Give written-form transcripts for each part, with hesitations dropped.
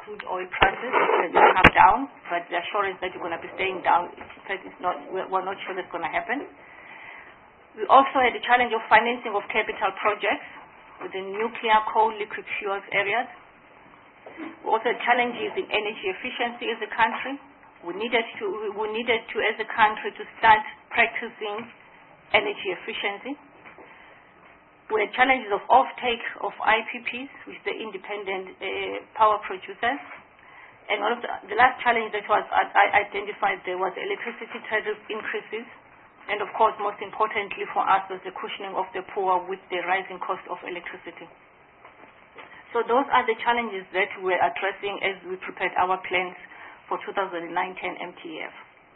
crude oil prices that will come down, but the assurance that you're going to be staying down, we're not sure that's going to happen. We also had the challenge of financing of capital projects within nuclear, coal, liquid fuels areas. We also had challenges in energy efficiency as a country. We needed to, as a country, to start practicing energy efficiency. We had challenges of offtake of IPPs, which are the independent power producers. And one of the last challenge that was identified there was electricity tariff increases. And of course, most importantly for us was the cushioning of the poor with the rising cost of electricity. So those are the challenges that we're addressing as we prepared our plans for 2009-10 MTF.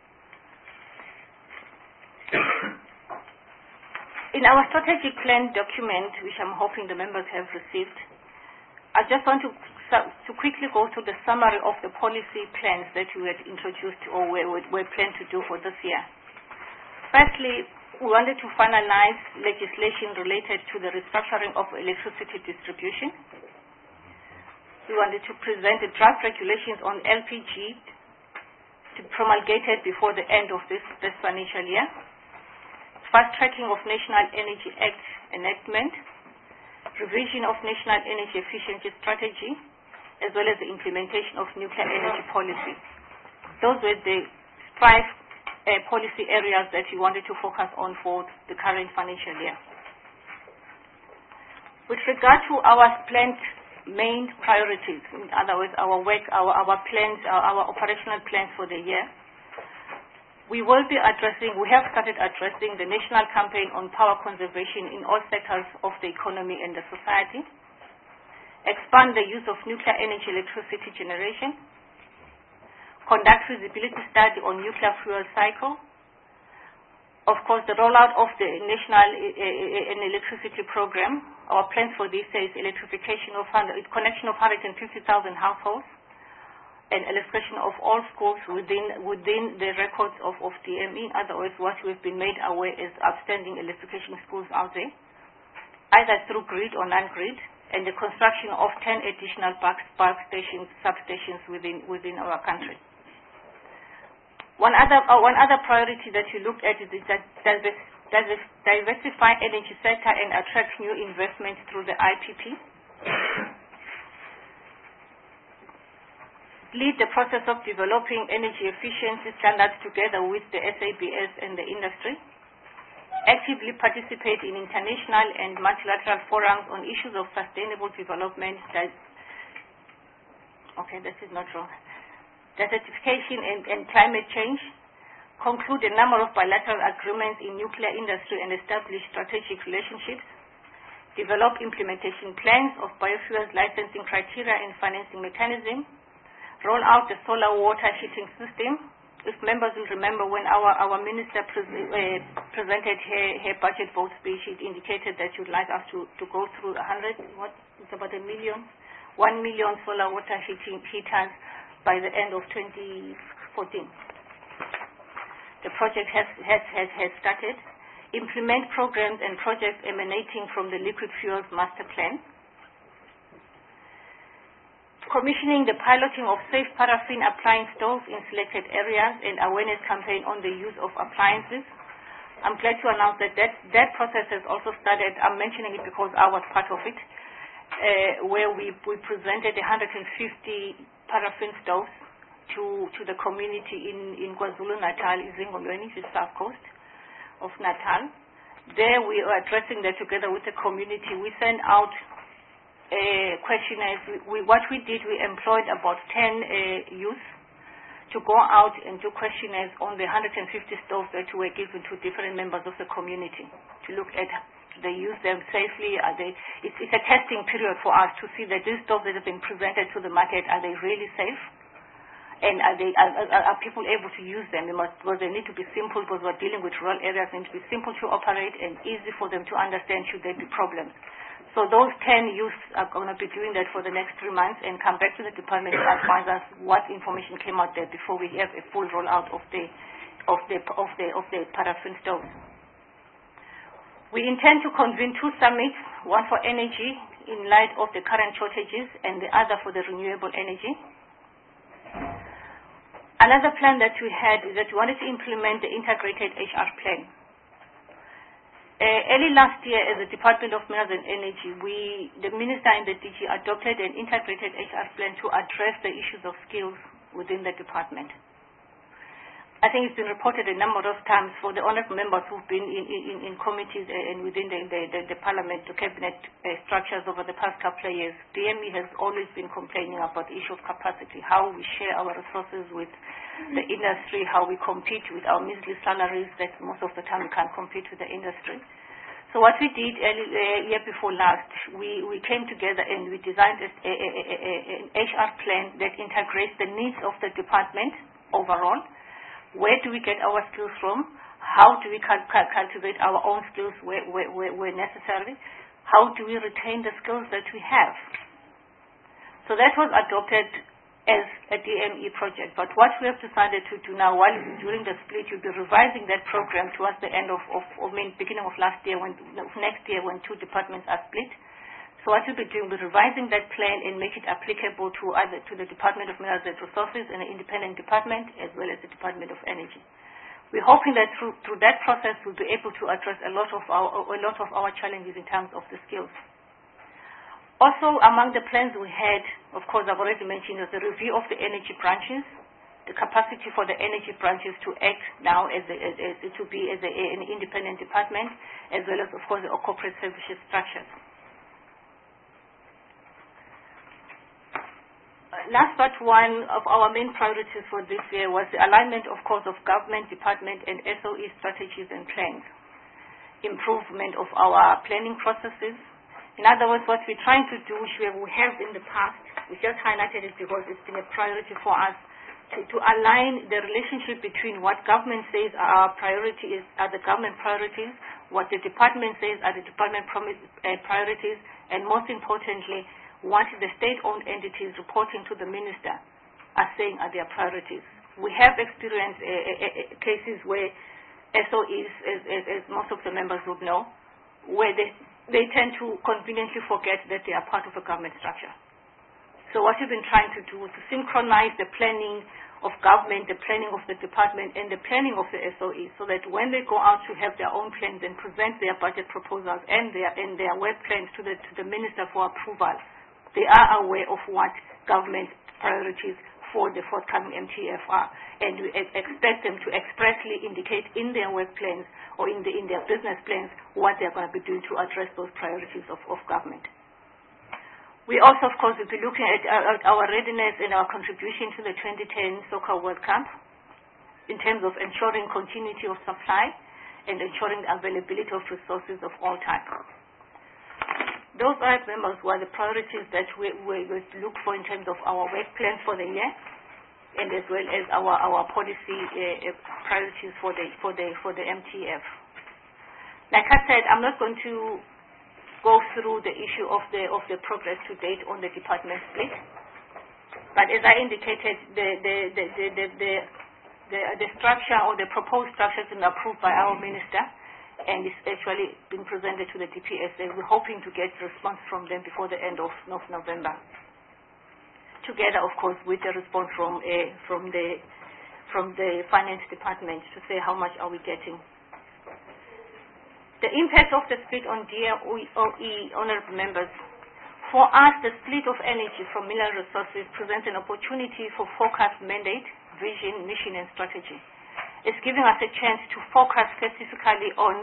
In our strategic plan document, which I'm hoping the members have received, I just want to quickly go through the summary of the policy plans that we had introduced or we planned to do for this year. Firstly, we wanted to finalize legislation related to the restructuring of electricity distribution. We wanted to present the draft regulations on LPG to be promulgated before the end of this financial year. Fast-tracking of National Energy Act enactment, revision of National Energy Efficiency Strategy, as well as the implementation of nuclear energy policy. Those were the 5 policy areas that we wanted to focus on for the current financial year. With regard to our planned main priorities, in other words, our work, our plans, our operational plans for the year, we have started addressing the national campaign on power conservation in all sectors of the economy and the society, expand the use of nuclear energy electricity generation, conduct feasibility study on nuclear fuel cycle, of course, the rollout of the national electricity program. Our plans for this is electrification of connection of 150,000 households, and illustration of all schools within the records of DME. In other words, what we've been made aware is outstanding electrification schools out there, either through grid or non-grid, and the construction of 10 additional bulk stations, substations within our country. One other priority that you looked at is that diversify energy sector and attract new investment through the IPP. Lead the process of developing energy efficiency standards together with the SABS and the industry. Actively participate in international and multilateral forums on issues of sustainable development. Desertification and climate change. Conclude a number of bilateral agreements in nuclear industry and establish strategic relationships. Develop implementation plans of biofuels licensing criteria and financing mechanism. Roll out the solar water heating system. If members will remember, when our minister presented her budget vote speech, it indicated that she would like us to go through 1 million solar water heaters by the end of 2014. The project has started. Implement programs and projects emanating from the liquid fuels master plan. Commissioning the piloting of safe paraffin appliance stoves in selected areas and awareness campaign on the use of appliances. I'm glad to announce that process has also started. I'm mentioning it because I was part of it, where we presented 150 paraffin stoves to the community in KwaZulu-Natal, Izingolweni, the south coast of Natal. There we are addressing that together with the community. We sent out questionnaires. What we did, we employed about 10 youth to go out and do questionnaires on the 150 stoves that were given to different members of the community to look at they use them safely. It's a testing period for us to see that these stoves that have been presented to the market, are they really safe? And are people able to use them? Because they need to be simple, because we're dealing with rural areas, they need to be simple to operate and easy for them to understand should there be problems. So those 10 youths are going to be doing that for the next 3 months and come back to the department to advise us what information came out there before we have a full rollout of the paraffin stoves. We intend to convene 2 summits, one for energy in light of the current shortages and the other for the renewable energy. Another plan that we had is that we wanted to implement the integrated HR plan. Early last year, as the Department of Minerals and Energy, the Minister and the DG adopted an integrated HR plan to address the issues of skills within the department. I think it's been reported a number of times for the honourable members who've been in committees and within the Parliament, the cabinet structures over the past couple of years. DME has always been complaining about the issue of capacity, how we share our resources with the industry, how we compete with our measly salaries that most of the time we can't compete with the industry. So what we did year before last, we came together and we designed an HR plan that integrates the needs of the department overall. Where do we get our skills from? How do we cultivate our own skills where necessary? How do we retain the skills that we have? So that was adopted as a DME project. But what we have decided to do now, while during the split, we'll be revising that program towards the end beginning of next year when two departments are split. So what we'll be doing, we'll be revising that plan and make it applicable to the Department of Minerals and Resources and the independent department as well as the Department of Energy. We're hoping that through that process we'll be able to address a lot of our challenges in terms of the skills. Also, among the plans we had, of course, I've already mentioned, was the review of the energy branches, the capacity for the energy branches to act now an independent department, as well as, of course, the corporate services structures. Last but one of our main priorities for this year was the alignment, of course, of government, department, and SOE strategies and plans, improvement of our planning processes. In other words, what we're trying to do, which we have in the past, we just highlighted it because it's been a priority for us, to align the relationship between what government says are the government priorities, what the department says are the department priorities, and most importantly, what the state-owned entities reporting to the minister are saying are their priorities. We have experienced cases where SOEs, as most of the members would know, where they tend to conveniently forget that they are part of a government structure. So what we've been trying to do is to synchronize the planning of government, the planning of the department, and the planning of the SOE, so that when they go out to have their own plans and present their budget proposals and their work plans to the minister for approval, they are aware of what government priorities for the forthcoming MTF are, and we expect them to expressly indicate in their work plans or in their business plans what they're going to be doing to address those priorities of government. We also, of course, will be looking at our readiness and our contribution to the 2010 Soccer World Cup in terms of ensuring continuity of supply and ensuring the availability of resources of all types. Those are, members, were the priorities that we look for in terms of our work plans for the year, and as well as our policy priorities for the MTF. Like I said, I'm not going to go through the issue of the progress to date on the department split, but as I indicated, the structure or the proposed structure has been approved by our minister, and it's actually been presented to the DPSA. We're hoping to get a response from them before the end of November. Together, of course, with the response from the finance department to say how much are we getting. The impact of the split on DOE, honourable members, for us, the split of energy from mineral resources presents an opportunity for focused mandate, vision, mission, and strategy. It's giving us a chance to focus specifically look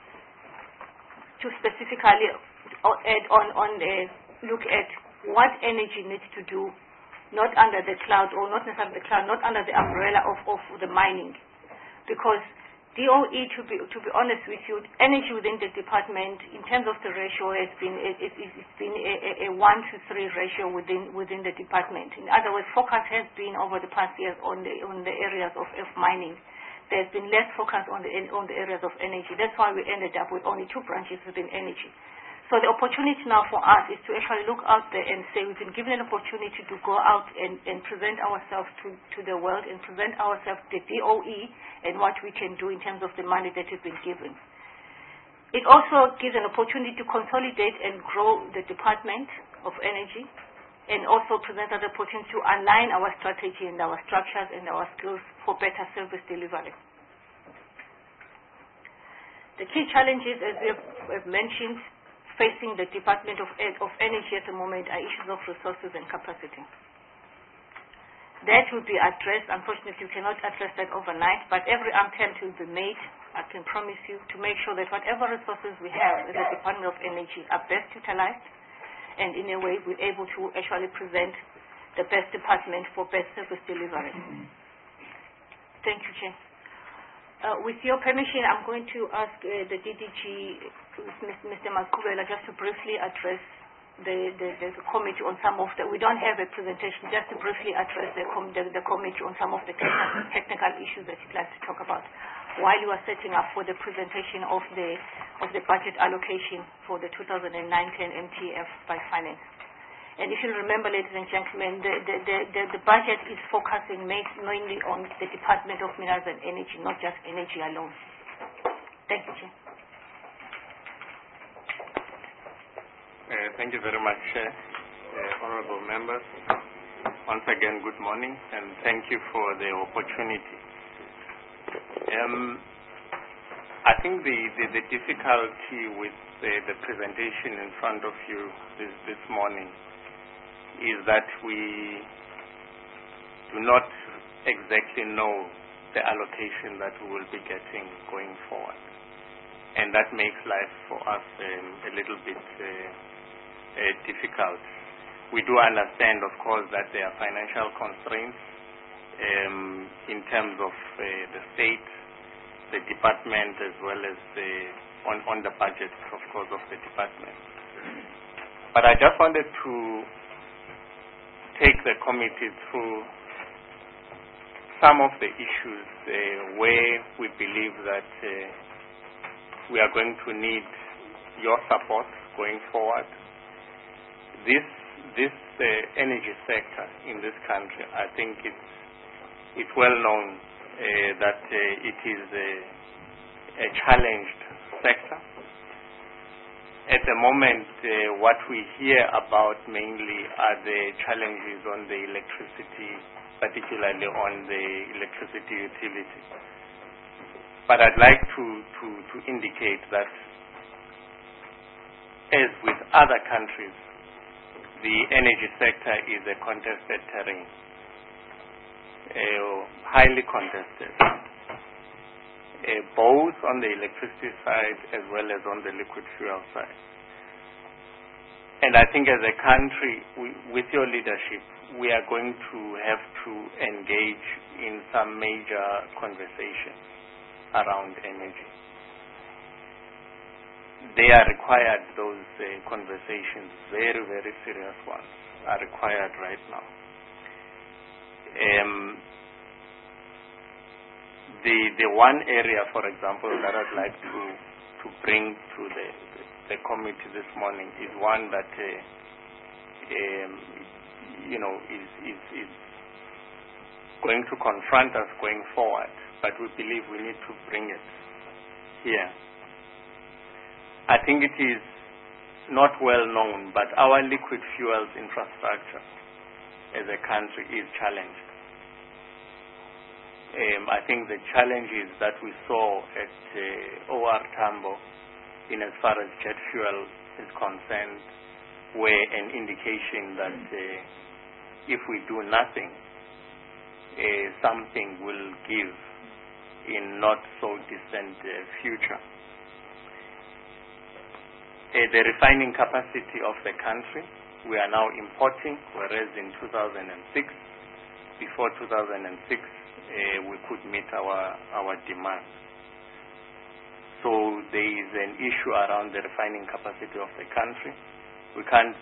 at what energy needs to do, not under the cloud or not necessarily the cloud, not under the umbrella of the mining, because DOE, to be honest with you, energy within the department in terms of the ratio it's been a 1 to 3 ratio within the department. In other words, focus has been over the past years on the areas of mining. There's been less focus on the areas of energy. That's why we ended up with only 2 branches within energy. So the opportunity now for us is to actually look out there and say we've been given an opportunity to go out and present ourselves to the world and present ourselves to the DOE and what we can do in terms of the money that has been given. It also gives an opportunity to consolidate and grow the Department of Energy and also present us the opportunity to align our strategy and our structures and our skills for better service delivery. The key challenges, as we have mentioned, facing the Department of Energy at the moment are issues of resources and capacity. That will be addressed. Unfortunately, we cannot address that overnight, but every attempt will be made, I can promise you, to make sure that whatever resources we have in the Department of Energy are best utilized, and in a way we're able to actually present the best department for best service delivery. Thank you, Chair. With your permission, I'm going to ask the DDG, Mr. Maskubela, just to briefly address the committee on some of the, we don't have a presentation, just to briefly address the committee on some of the technical issues that you'd like to talk about while you are setting up for the presentation of the budget allocation for the 2009-10 MTF by Finance. And if you remember, ladies and gentlemen, the budget is focusing mainly on the Department of Minerals and Energy, not just energy alone. Thank you, Chair. Thank you very much, honorable members. Once again, good morning, and thank you for the opportunity. I think the difficulty with the presentation in front of you this morning is that we do not exactly know the allocation that we will be getting going forward. And that makes life for us a little bit difficult. We do understand, of course, that there are financial constraints in terms of the state, the department, as well as on the budget, of course, of the department. But I just wanted to take the committee through some of the issues where we believe that we are going to need your support going forward. This energy sector in this country, I think it's well known that it is a challenged sector. At the moment, what we hear about mainly are the challenges on the electricity, particularly on the electricity utility. But I'd like to indicate that, as with other countries, the energy sector is a contested terrain, highly contested, both on the electricity side as well as on the liquid fuel side. And I think as a country, with your leadership, we are going to have to engage in some major conversations around energy. They are required, those conversations, very, very serious ones, are required right now. The one area, for example, that I'd like to bring to the committee this morning is one that is going to confront us going forward, but we believe we need to bring it here. I think it is not well known, but our liquid fuels infrastructure as a country is challenged. I think the challenges that we saw at OR Tambo, in as far as jet fuel is concerned, were an indication that if we do nothing, something will give in not so distant future. The refining capacity of the country, we are now importing, whereas in 2006, before 2006, we could meet our demand. So there is an issue around the refining capacity of the country. We can't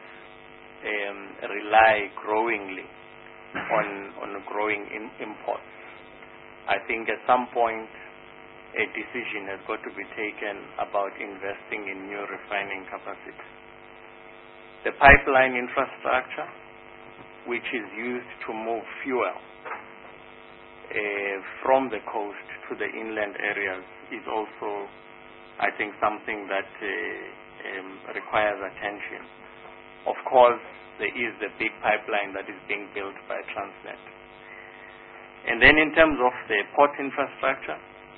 rely growingly on growing imports. I think at some point a decision has got to be taken about investing in new refining capacity. The pipeline infrastructure, which is used to move fuel from the coast to the inland areas, is also, I think, something that requires attention. Of course, there is a big pipeline that is being built by Transnet. And then in terms of the port infrastructure,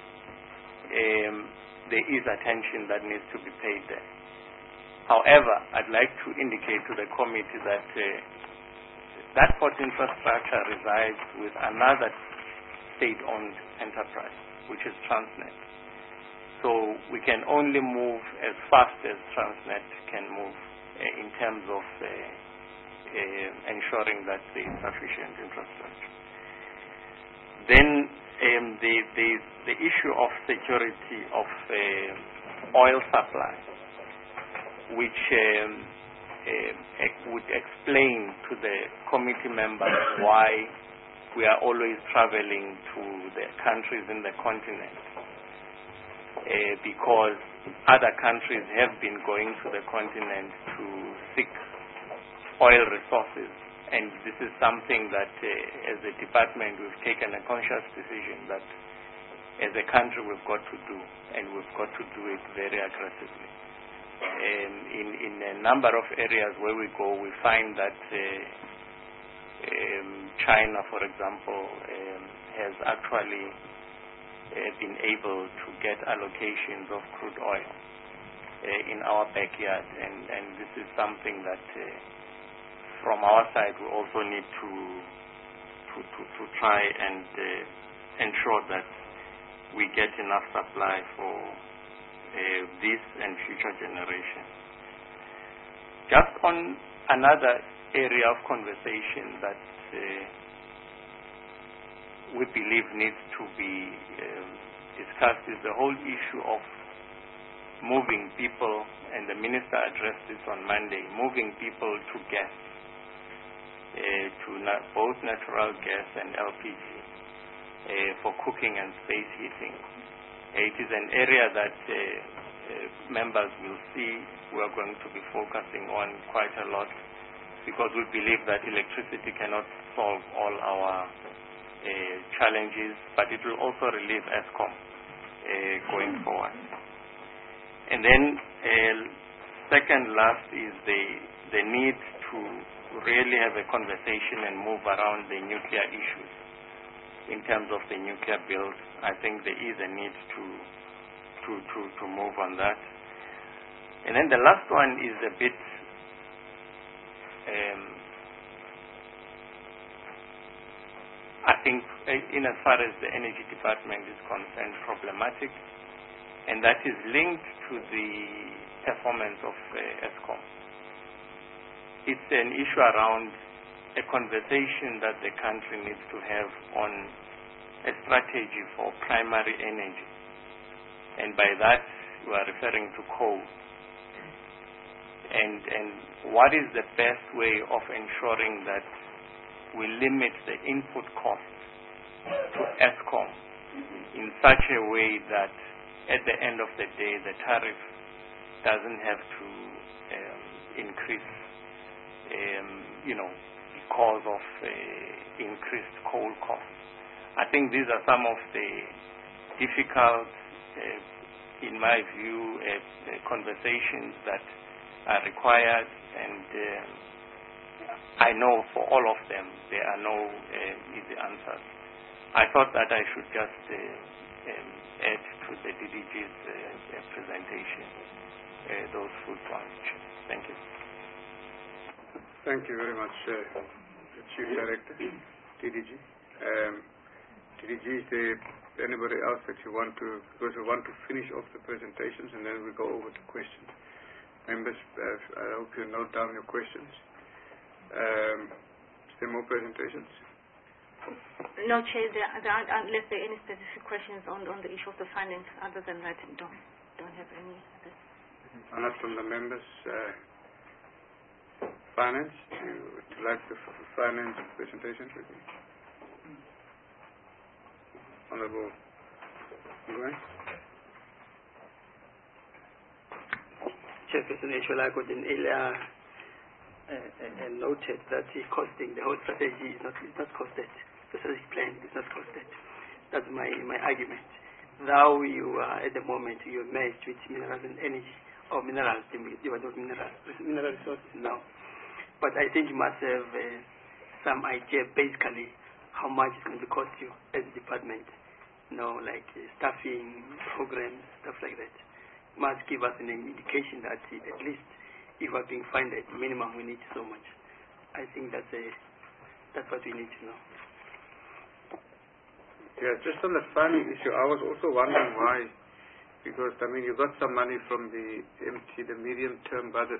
there is attention that needs to be paid there. However, I'd like to indicate to the committee that that port infrastructure resides with another state-owned enterprise, which is Transnet. So we can only move as fast as Transnet can move in terms of ensuring that there is sufficient infrastructure. Then the issue of security of oil supply, which would explain to the committee members why we are always traveling to the countries in the continent, because other countries have been going to the continent to seek oil resources. And this is something that, as a department, we've taken a conscious decision that, as a country, we've got to do, and we've got to do it very aggressively. In a number of areas where we go, we find that China, for example, has actually been able to get allocations of crude oil in our backyard, and this is something that from our side we also need to try and ensure that we get enough supply for this and future generations. Just on another area of conversation that we believe needs to be discussed is the whole issue of moving people, and the minister addressed this on Monday, moving people to gas, to both natural gas and LPG for cooking and space heating. It is an area that members will see we are going to be focusing on quite a lot, because we believe that electricity cannot solve all our challenges, but it will also relieve ESCOM going forward. And then second last is the need to really have a conversation and move around the nuclear issues. In terms of the nuclear build, I think there is a need to move on that. And then the last one is a bit I think in as far as the energy department is concerned, problematic, and that is linked to the performance of ESCOM. It's an issue around a conversation that the country needs to have on a strategy for primary energy. And by that, we are referring to coal. And what is the best way of ensuring that we limit the input cost to ESCOM in such a way that at the end of the day, the tariff doesn't have to increase, because of increased coal costs. I think these are some of the difficult, in my view, conversations that are required, and I know for all of them there are no easy answers. I thought that I should just add to the DDG's presentation those food points. Thank you. Thank you very much, Chief Director, DDG. DDG, is there anybody else that you want to, because we want to finish off the presentations and then we go over to questions. Members, I hope you note down your questions. Is there more presentations? No, Chair, unless there are any specific questions on the issue of the finance. Other than that, don't have any others. Not from the members. Finance, would you like the finance presentation with me? Honorable Nguyen. Chairperson Eshwalagodin earlier noted that the costing, the whole strategy is not costed. The strategic plan is not costed. That's my argument. Now you are at the moment you are merged with minerals and energy, or minerals, you are not mineral resources now. But I think you must have some idea, basically, how much it's going to cost you as a department. Like staffing, programs, stuff like that. You must give us an indication that at least if we're being funded, minimum we need so much. I think that's what we need to know. Yeah, just on the funding issue, I was also wondering why, because you got some money from the MT, the medium-term budget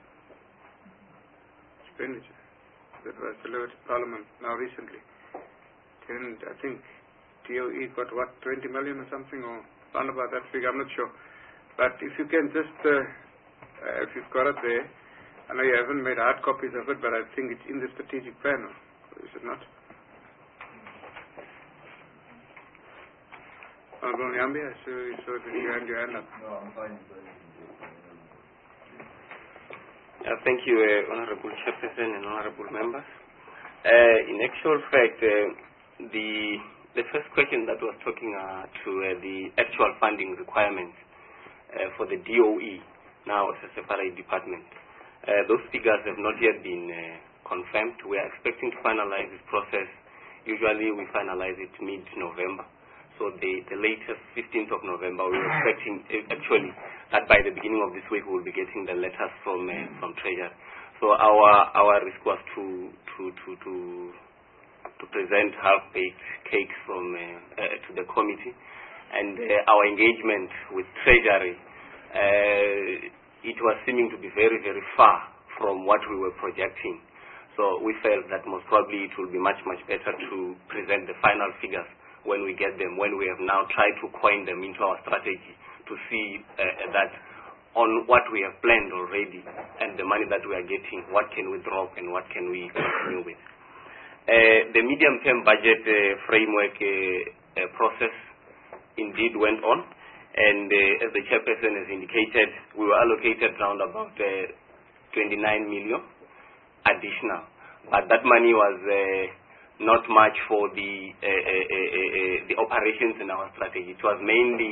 expenditure that was delivered to Parliament now recently. And I think DOE got 20 million or something, or around about that figure, I'm not sure. But if you can just, if you've got it there, I know you haven't made hard copies of it, but I think it's in the strategic plan, is it not? Honorable Nyambi, I saw that you had your hand up. No, I'm fine. Thank you, Honorable Chairperson and Honorable Members. In actual fact, the first question that was talking to the actual funding requirements for the DOE, now as a separate department, those figures have not yet been confirmed. We are expecting to finalize this process. Usually we finalize it mid-November. So the latest 15th of November, we're expecting actually that by the beginning of this week we'll be getting the letters from Treasury. So our risk was to present half-baked cakes to the committee, and our engagement with Treasury, it was seeming to be very, very far from what we were projecting. So we felt that most probably it will be much, much better to present the final figures when we get them, when we have now tried to coin them into our strategy to see that on what we have planned already and the money that we are getting, what can we drop and what can we continue with. The medium-term budget framework process indeed went on, and as the chairperson has indicated, we were allocated around about 29 million additional, but that money was not much for the operations in our strategy. It was mainly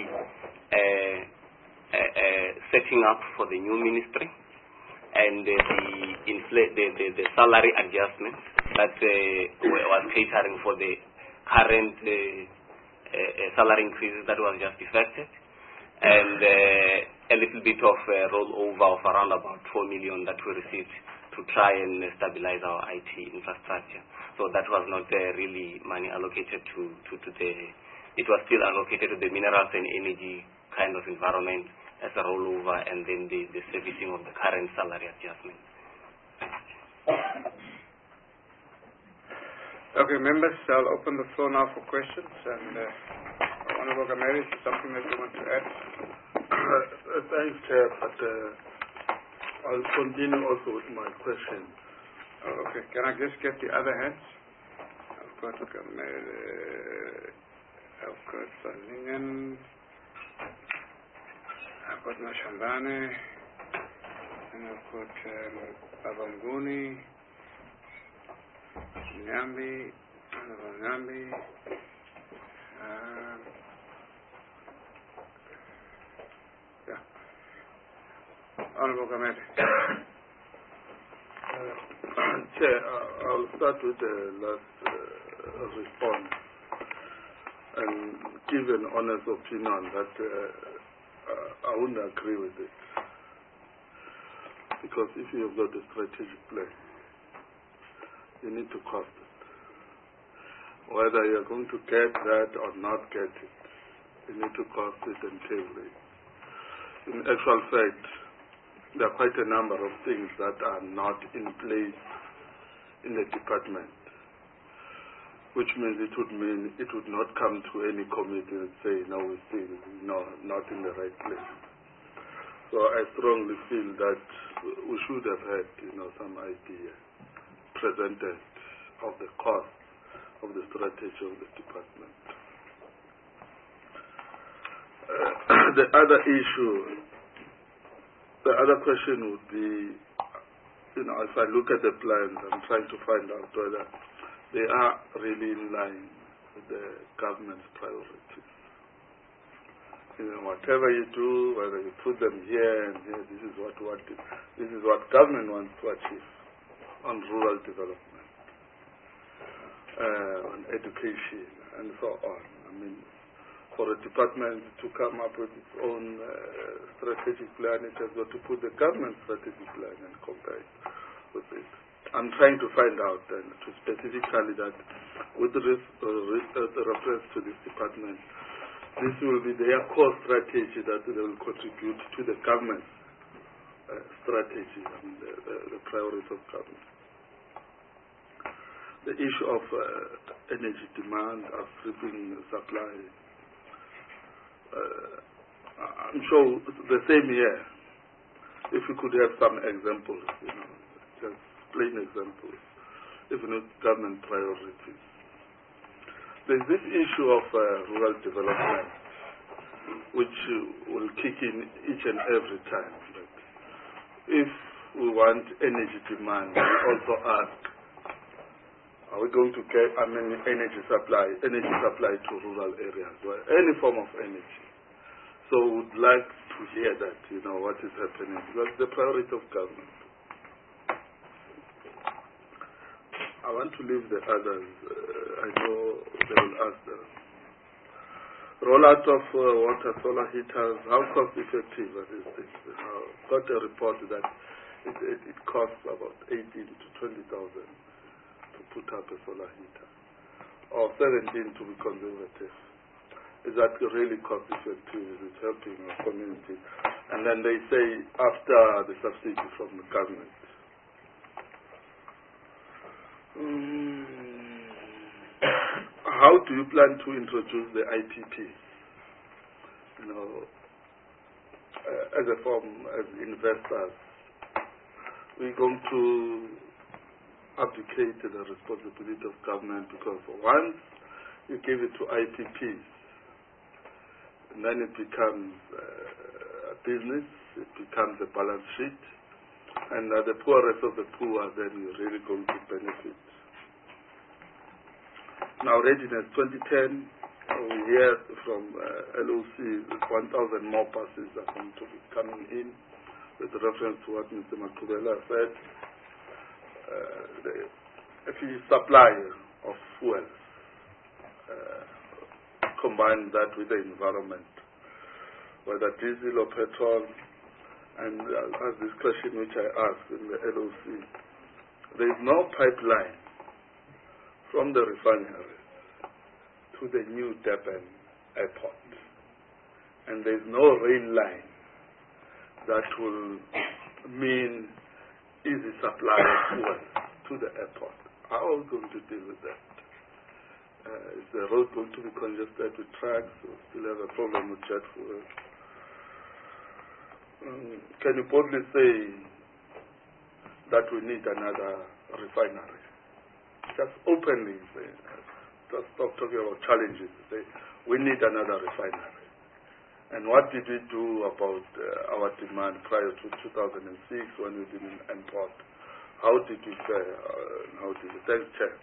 setting up for the new ministry and the salary adjustments that was catering for the current salary increases that was just effected, and a little bit of rollover of around about 4 million that we received to try and stabilize our IT infrastructure. So that was not really money allocated to the, it was still allocated to the minerals and energy kind of environment as a rollover, and then the servicing of the current salary adjustment. Okay, members, I'll open the floor now for questions. And Honorable Gameri, is there something that you want to add? Thanks, Chair, but I'll continue also with my question. Oh, okay, can I just get the other hands? I've got Gameri, I've got Salingen, I've got Mashambane, and I've got Babanguni, Nyambi, Honorable Nyambi, yeah. Honorable Gameri. Chair, I'll start with the last response and give an honest opinion that I wouldn't agree with it. Because if you've got a strategic plan, you need to cost it. Whether you're going to get that or not get it, you need to cost it and table it. In actual fact, there are quite a number of things that are not in place in the department, which means it would not come to any committee and say, no, we see, no, not in the right place. So I strongly feel that we should have had, some idea presented of the cost of the strategy of the department. The other issue, the other question would be, if I look at the plans, I'm trying to find out whether they are really in line with the government's priorities. Whatever you do, whether you put them here and here, this is what government wants to achieve. on rural development, on education, and so on. I mean, for a department to come up with its own strategic plan, it has got to put the government strategic plan and compare it with it. I'm trying to find out to specifically that with reference to this department, this will be their core strategy that they will contribute to the government strategy and the priorities of government. The issue of energy demand, outstripping supply, I'm sure the same year, if you could have some examples, just plain examples, if not government priorities. There's this issue of rural development, which will kick in each and every time. But if we want energy demand, we also ask, are we going to get energy supply to rural areas, or any form of energy? So we would like to hear that, what is happening, because the priority of government. I want to leave the others. I know they will ask them. Rollout of water solar heaters, how cost effective are these things? I got a report that it costs about 18 to 20,000 to put up a solar heater, or 17 to be conservative. Is that really cost effective? Is it helping our community? And then they say after the subsidy from the government. How do you plan to introduce the IPPs? As a form, as investors, we're going to abdicate the responsibility of government, because once you give it to IPPs, and then it becomes a business, it becomes a balance sheet, and the poorest of the poor then you're really going to benefit. Now, Readiness 2010, we hear from LOC 1,000 more buses are going to be coming in, with reference to what Mr. Makubela said. If you supply of fuel, combine that with the environment, whether diesel or petrol, and as this question which I asked in the LOC, there is no pipeline from the refinery to the new Durban airport, and there is no rail line that will mean easy supply of fuel to the airport. How are we going to deal with that? Is the road going to be congested with trucks? We still have a problem with jet fuel. Can you boldly say that we need another refinery? Just openly say, just stop talking about challenges. Say, we need another refinery. And what did we do about our demand prior to 2006 when we didn't import? How did we fare? How did we? Thanks, Chair.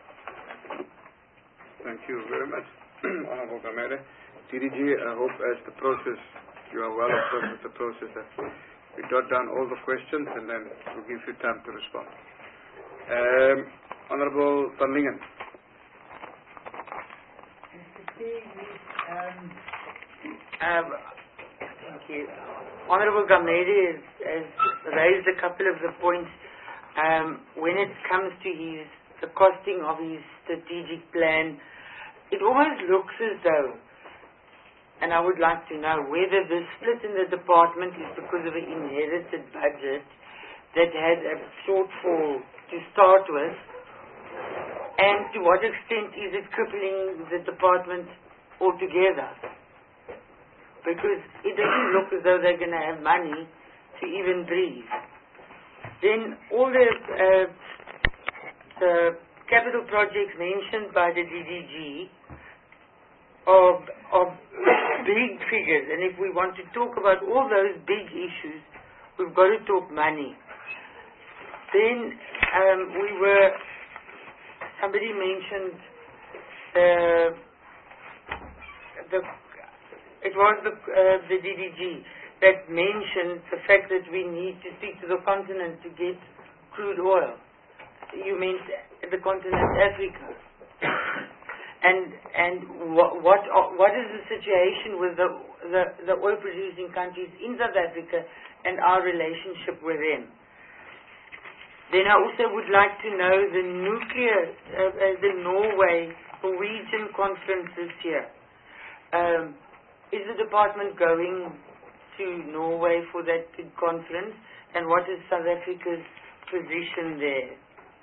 Thank you very much, Honorable Gamere. TDG, I hope as the process, you are well across with the process, that we jot down all the questions and then we'll give you time to respond. Honorable Van Lingen. Thank you. Honorable Gamere has raised a couple of the points when it comes to the costing of his strategic plan. It almost looks as though, and I would like to know whether the split in the department is because of an inherited budget that had a shortfall to start with, and to what extent is it crippling the department altogether? Because it doesn't look as though they're going to have money to even breathe. Then all the capital projects mentioned by the DDG of big figures, and if we want to talk about all those big issues, we've got to talk money. Then somebody mentioned it was the DDG that mentioned the fact that we need to speak to the continent to get crude oil. you meant the continent Africa. And what is the situation with the oil producing countries in South Africa and our relationship with them? Then I also would like to know the the Norway Norwegian conference this year. Is the department going to Norway for that big conference, and what is South Africa's position there?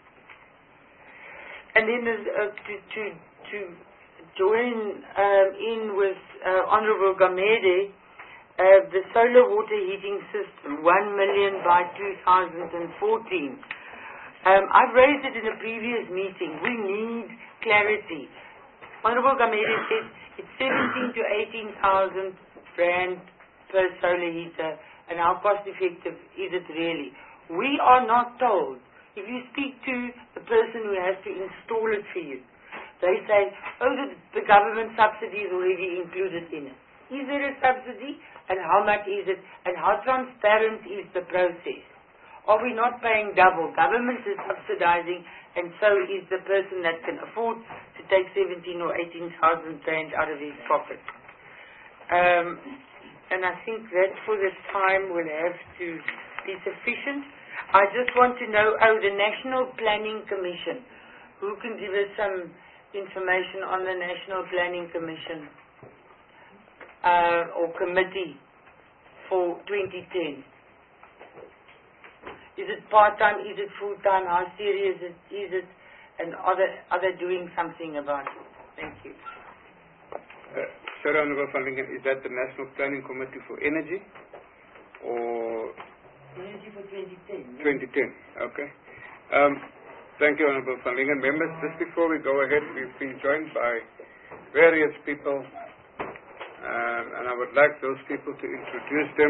And then to join in with Honorable Gamede, the solar water heating system, 1 million by 2014. I've raised it in a previous meeting. We need clarity. Honorable Gamede said it's 17 to 18,000 rand per solar heater, and how cost effective is it really? We are not told. If you speak to the person who has to install it for you, they say, oh, the government subsidy is already included in it. Is there a subsidy? And how much is it? And how transparent is the process? Are we not paying double? Government is subsidizing, and so is the person that can afford to take 17 or 18,000 rand out of his pocket. And I think that for this time will have to be sufficient. I just want to know, the National Planning Commission. Who can give us some information on the National Planning Commission or committee for 2010? Is it part-time? Is it full-time? How serious is it? And are they doing something about it? Thank you. Sir, Honorable Van Lingen, is that the National Planning Committee for Energy or Energy for 2010? 2010, okay. Thank you, Honorable Van Lingen. Members, just before we go ahead, we've been joined by various people, and I would like those people to introduce them.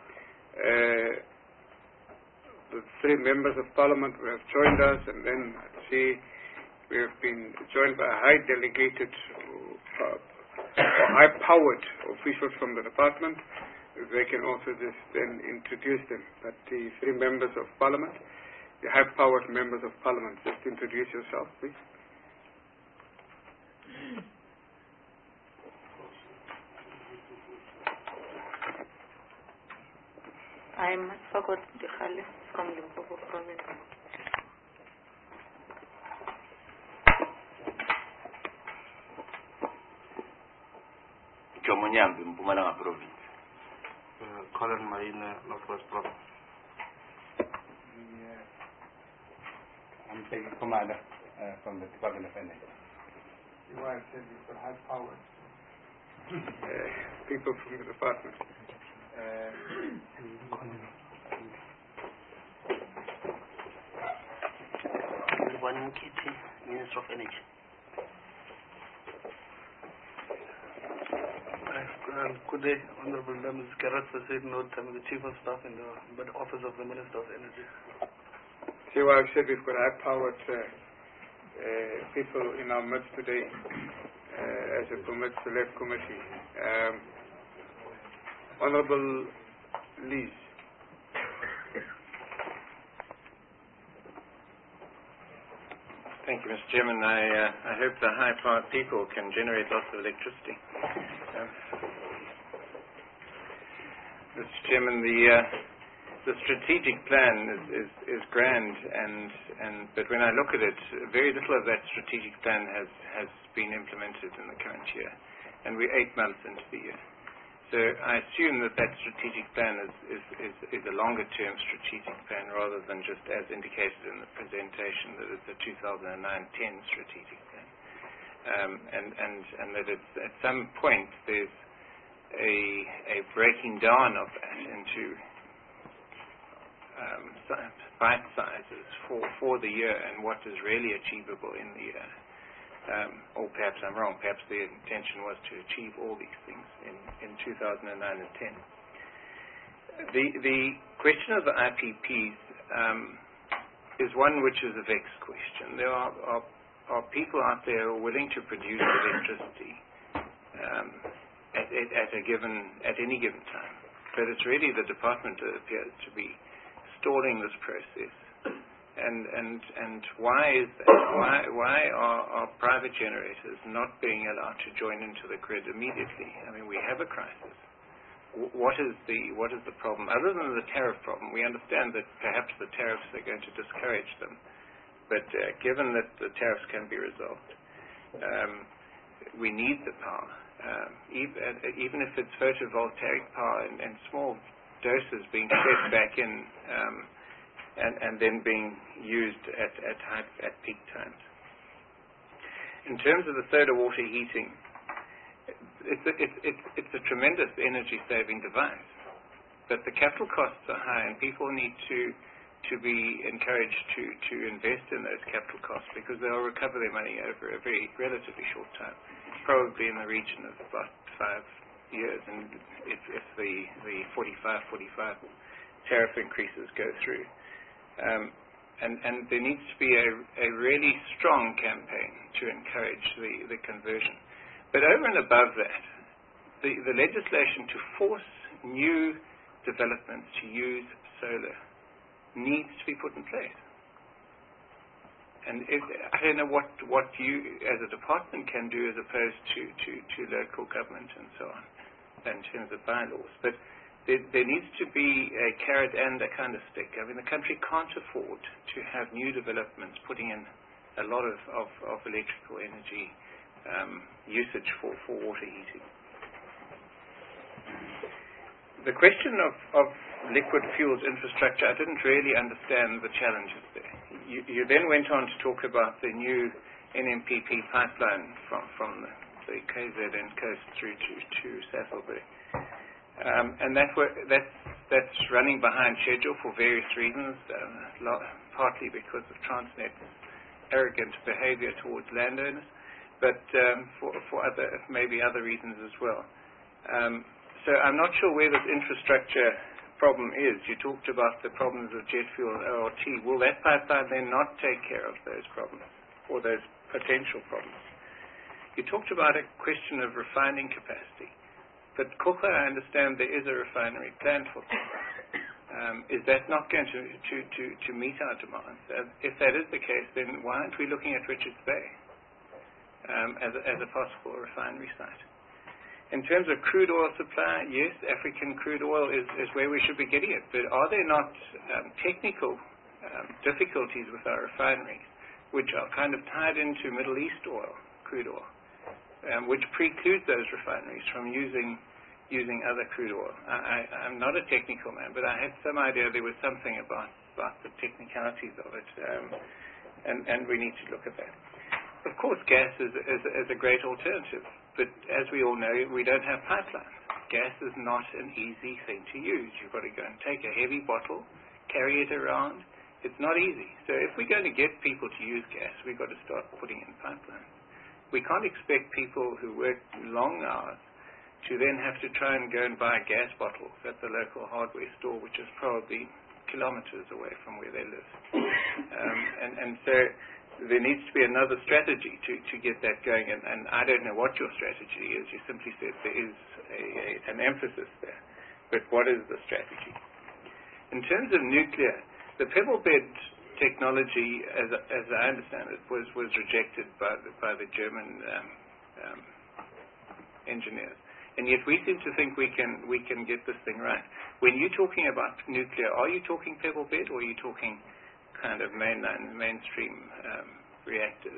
The 3 members of Parliament who have joined us, and then we have been joined by high delegated or high-powered officials from the department. They can also just then introduce them. But the 3 members of Parliament, the high-powered members of Parliament, just introduce yourself, please. I'm Fakot Dikhale from Limpopo Province. Jomonyambi, Mpumalanga Province. Colin Maina, Northwest Province. I'm Peggy Komada from the Department of Energy. Your wife said you've got high powers. People from the department. Minister of Energy. Good day, Honorable Ms. Gerard Sasid Note. I'm the Chief of Staff in the Office of the Minister of Energy. See what I've said, we've got high-powered people in our midst today as a select committee. Honorable Lees. Thank you, Mr. Chairman. I hope the high-powered people can generate lots of electricity. Mr. Chairman, the strategic plan is grand, but when I look at it, very little of that strategic plan has been implemented in the current year, and we're 8 months into the year. So I assume that strategic plan is a longer-term strategic plan rather than just as indicated in the presentation that it's a 2009-10 strategic plan, and that it's, at some point there's a breaking down of that into bite sizes for the year and what is really achievable in the year. Or perhaps I'm wrong. Perhaps the intention was to achieve all these things in 2009 and 10. The question of the IPPs is one which is a vexed question. There are people out there who are willing to produce electricity at any given time, but it's really the department that appears to be stalling this process And why is that? Why are private generators not being allowed to join into the grid immediately? I mean, we have a crisis. What is the problem? Other than the tariff problem, we understand that perhaps the tariffs are going to discourage them. But given that the tariffs can be resolved, we need the power. Even if it's photovoltaic power and small doses being fed back in and then being used at peak times. In terms of the solar water heating, it's a tremendous energy-saving device, but the capital costs are high, and people need to be encouraged to invest in those capital costs because they'll recover their money over a very relatively short time, probably in the region of about 5 years, and if the 45 tariff increases go through. And there needs to be a really strong campaign to encourage the conversion. But over and above that, the legislation to force new developments to use solar needs to be put in place. And I don't know what you as a department can do as opposed to local government and so on in terms of bylaws. But there needs to be a carrot and a kind of stick. I mean, the country can't afford to have new developments putting in a lot of electrical energy usage for water heating. The question of liquid fuels infrastructure, I didn't really understand the challenges there. You then went on to talk about the new NMPP pipeline from the KZN coast through to Sasolburg. And that's running behind schedule for various reasons, partly because of Transnet's arrogant behavior towards landowners, but for maybe other reasons as well. So I'm not sure where this infrastructure problem is. You talked about the problems of jet fuel and ORT. Will that pipeline then not take care of those problems or those potential problems? You talked about a question of refining capacity. But Coca, I understand there is a refinery planned for Coca. Is that not going to meet our demands? If that is the case, then why aren't we looking at Richards Bay as a possible refinery site? In terms of crude oil supply, yes, African crude oil is where we should be getting it. But are there not technical difficulties with our refineries, which are kind of tied into Middle East oil, crude oil, which preclude those refineries from using other crude oil? I'm not a technical man, but I had some idea there was something about the technicalities of it, and we need to look at that. Of course, gas is a great alternative, but as we all know, we don't have pipelines. Gas is not an easy thing to use. You've got to go and take a heavy bottle, carry it around. It's not easy. So if we're going to get people to use gas, we've got to start putting in pipelines. We can't expect people who work long hours to then have to try and go and buy gas bottles at the local hardware store, which is probably kilometers away from where they live. And so there needs to be another strategy to get that going, and I don't know what your strategy is. You simply said there is an emphasis there. But what is the strategy? In terms of nuclear, the pebble bed technology, as I understand it, was rejected by the German engineers, and yet we seem to think we can get this thing right. When you're talking about nuclear, are you talking pebble bed, or are you talking kind of mainstream reactors?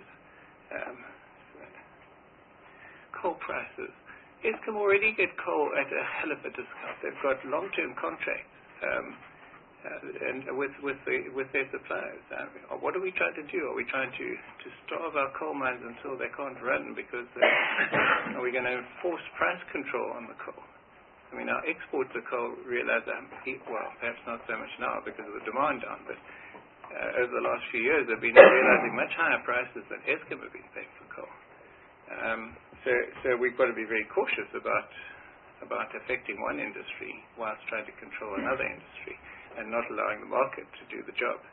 Coal prices. Eskom already get coal at a hell of a discount. They've got long-term contracts. And with their suppliers. What are we trying to do? Are we trying to starve our coal mines until they can't run because are we going to enforce price control on the coal? I mean, our exports of coal realize well, perhaps not so much now because of the demand down, but over the last few years they've been realizing much higher prices than Eskom have been paying for coal. So we've got to be very cautious about affecting one industry whilst trying to control another industry, and not allowing the market to do the job.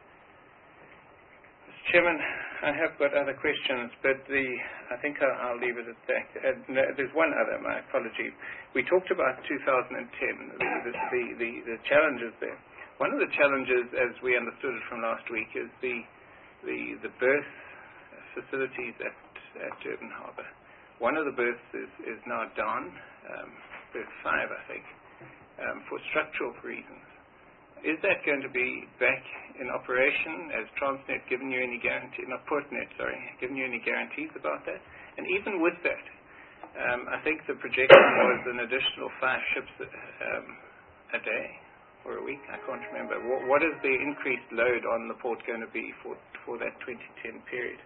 Mr. Chairman, I have got other questions, but I think I'll leave it at that. There's one other, my apology. We talked about 2010, the challenges there. One of the challenges, as we understood it from last week, is the berth facilities at Durban Harbour. One of the berths is now down, berth 5, I think, for structural reasons. Is that going to be back in operation? Has Transnet given you any guarantee, not Portnet, sorry, given you any guarantees about that? And even with that, I think the projection was an additional 5 ships a day or a week, I can't remember. What is the increased load on the port going to be for that 2010 period?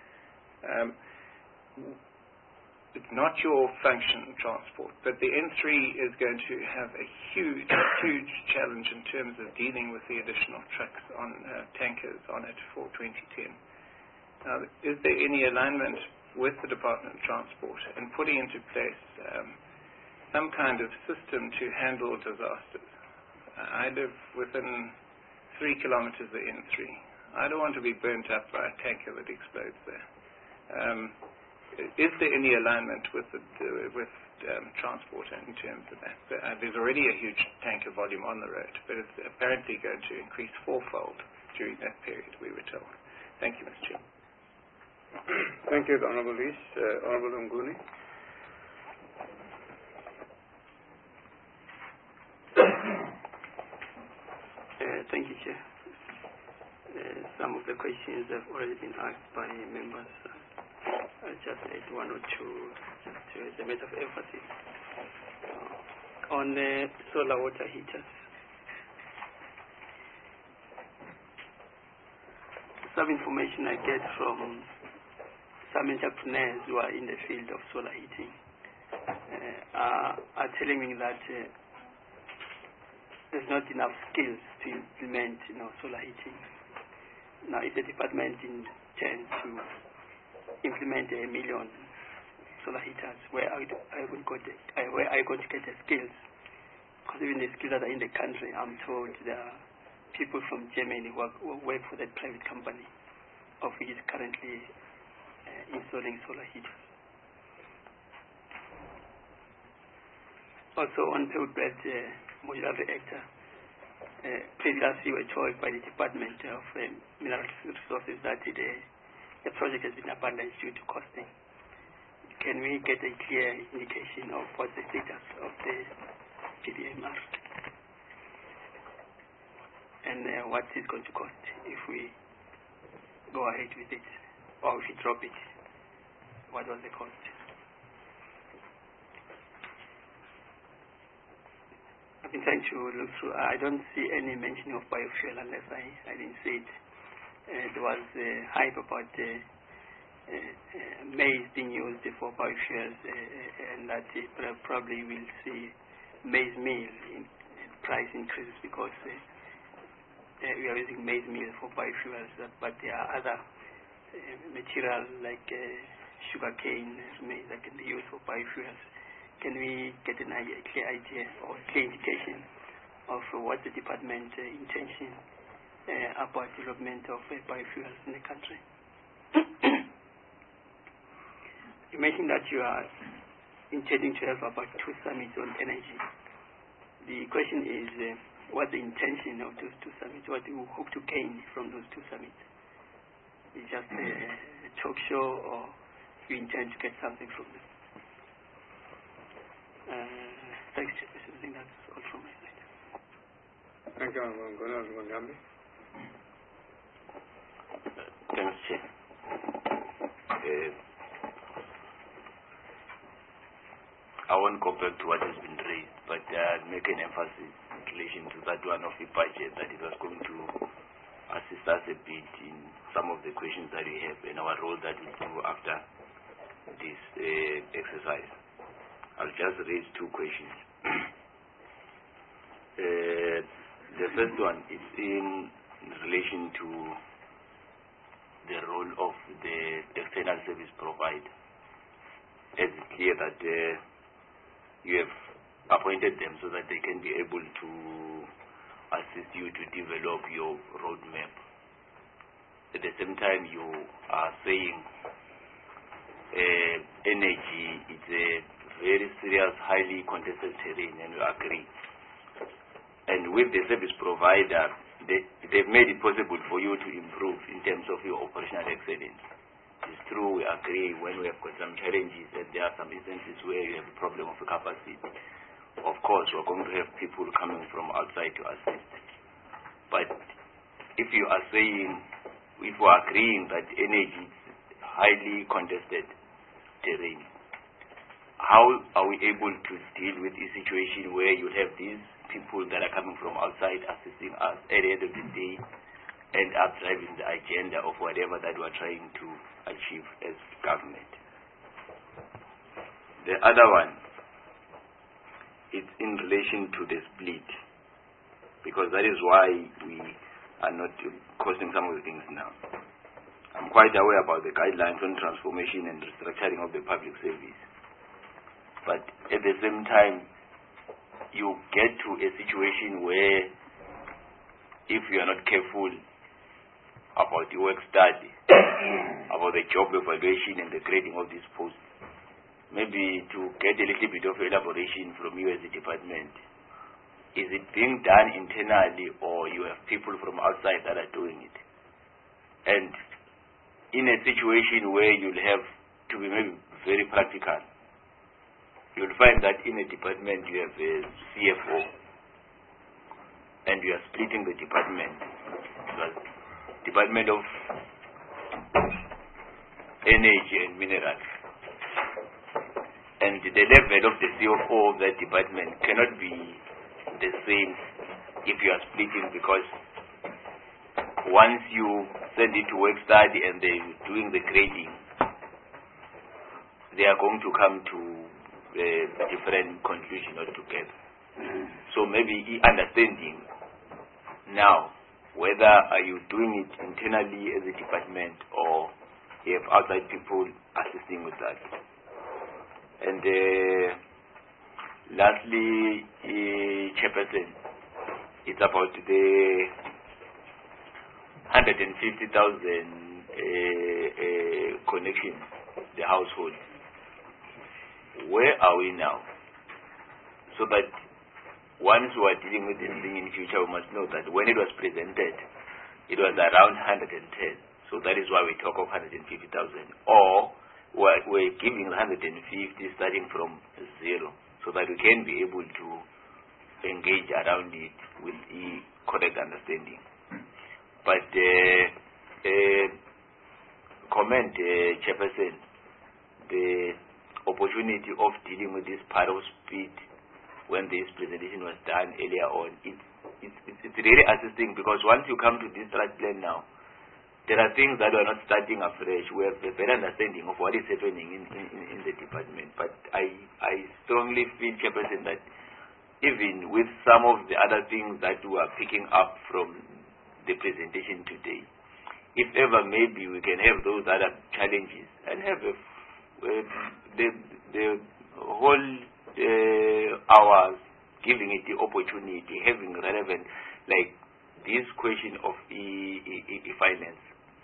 It's not your function, transport, but the N3 is going to have a huge, huge challenge in terms of dealing with the additional trucks on tankers on it for 2010. Now, is there any alignment with the Department of Transport in putting into place some kind of system to handle disasters? I live within 3 kilometers of the N3. I don't want to be burnt up by a tanker that explodes there. Is there any alignment with transport in terms of that? There's already a huge tanker volume on the road, but it's apparently going to increase fourfold during that period, we were told. Thank you, Mr. Chair. Thank you, Honourable Rees. Honourable Mnguni. Thank you, Chair. Some of the questions have already been asked by members. I just add one or two as a matter of emphasis. On solar water heaters. Some information I get from some entrepreneurs who are in the field of solar heating are telling me that there's not enough skills to implement solar heating. Now, if the department intends to implement 1 million solar heaters, where I going to get the skills? Because even the skills that are in the country, I'm told there are people from Germany who work for that private company, of which is currently installing solar heaters. Also, on pebble-bed modular reactor, previously we were told by the Department of Mineral Resources that the project has been abandoned due to costing. Can we get a clear indication of what the status of the PDMR and what it's going to cost if we go ahead with it, or if we drop it? What was the cost? I've been trying to look through. I don't see any mention of biofuel unless I didn't see it. There was hype about maize being used for biofuels, and that probably will see maize meal price increases because we are using maize meal for biofuels. But there are other materials like sugarcane maize that can be used for biofuels. Can we get a clear idea or clear indication of what the department intention about development of biofuels in the country? You mentioned that you are intending to have about 2 summits on energy. The question is, what's the intention of those 2 summits? What do you hope to gain from those 2 summits? Is it just a talk show, or you intend to get something from them? Thanks, Chair. I think that's all from my side. Thank you, Honourable Ngambi. Thanks, Chair. I won't go back to what has been raised, but make an emphasis in relation to that one of the budget that it was going to assist us a bit in some of the questions that we have and our role that we do after this exercise. I'll just raise 2 questions. The first one is in relation to the role of the external service provider. It's clear that you have appointed them so that they can be able to assist you to develop your roadmap. At the same time, you are saying energy is a very serious, highly contested terrain, and you agree. And with the service provider, they've made it possible for you to improve in terms of your operational excellence. It's true, we agree when we have got some challenges that there are some instances where you have a problem of capacity. Of course, we're going to have people coming from outside to assist. But if you are saying, if we're agreeing that energy is highly contested terrain, how are we able to deal with a situation where you have these people that are coming from outside assisting us at the end of the day end up driving the agenda of whatever that we're trying to achieve as government? The other one, it's in relation to the split, because that is why we are not costing some of the things now. I'm quite aware about the guidelines on transformation and restructuring of the public service. But at the same time, you get to a situation where if you are not careful about the work study, about the job evaluation and the grading of these posts, maybe to get a little bit of elaboration from you as a department, is it being done internally or you have people from outside that are doing it? And in a situation where you'll have to be maybe very practical, you'll find that in a department you have a CFO and you are splitting the department. Department of Energy and Minerals. And the level of the CFO of that department cannot be the same if you are splitting, because once you send it to work study and they're doing the grading, they are going to come to a different conclusion altogether. So maybe understanding now whether are you doing it internally as a department or you have outside people assisting with that. And lastly, Chairperson, it's about the 150,000 connections, the household. Where are we now? So that once we are dealing with this thing in future, we must know that when it was presented, it was around 110. So that is why we talk of 150,000. Or we're giving 150 starting from zero, so that we can be able to engage around it with the correct understanding. But comment, Chairperson, the opportunity of dealing with this part of speed when this presentation was done earlier on, it's really assisting, because once you come to this strat plan now, there are things that are not starting afresh. We have a better understanding of what is happening in the department. But I strongly feel, Chairperson, that even with some of the other things that we are picking up from the presentation today, if ever maybe we can have those other challenges and have the whole hours giving it the opportunity, having relevant, like this question of e-finance.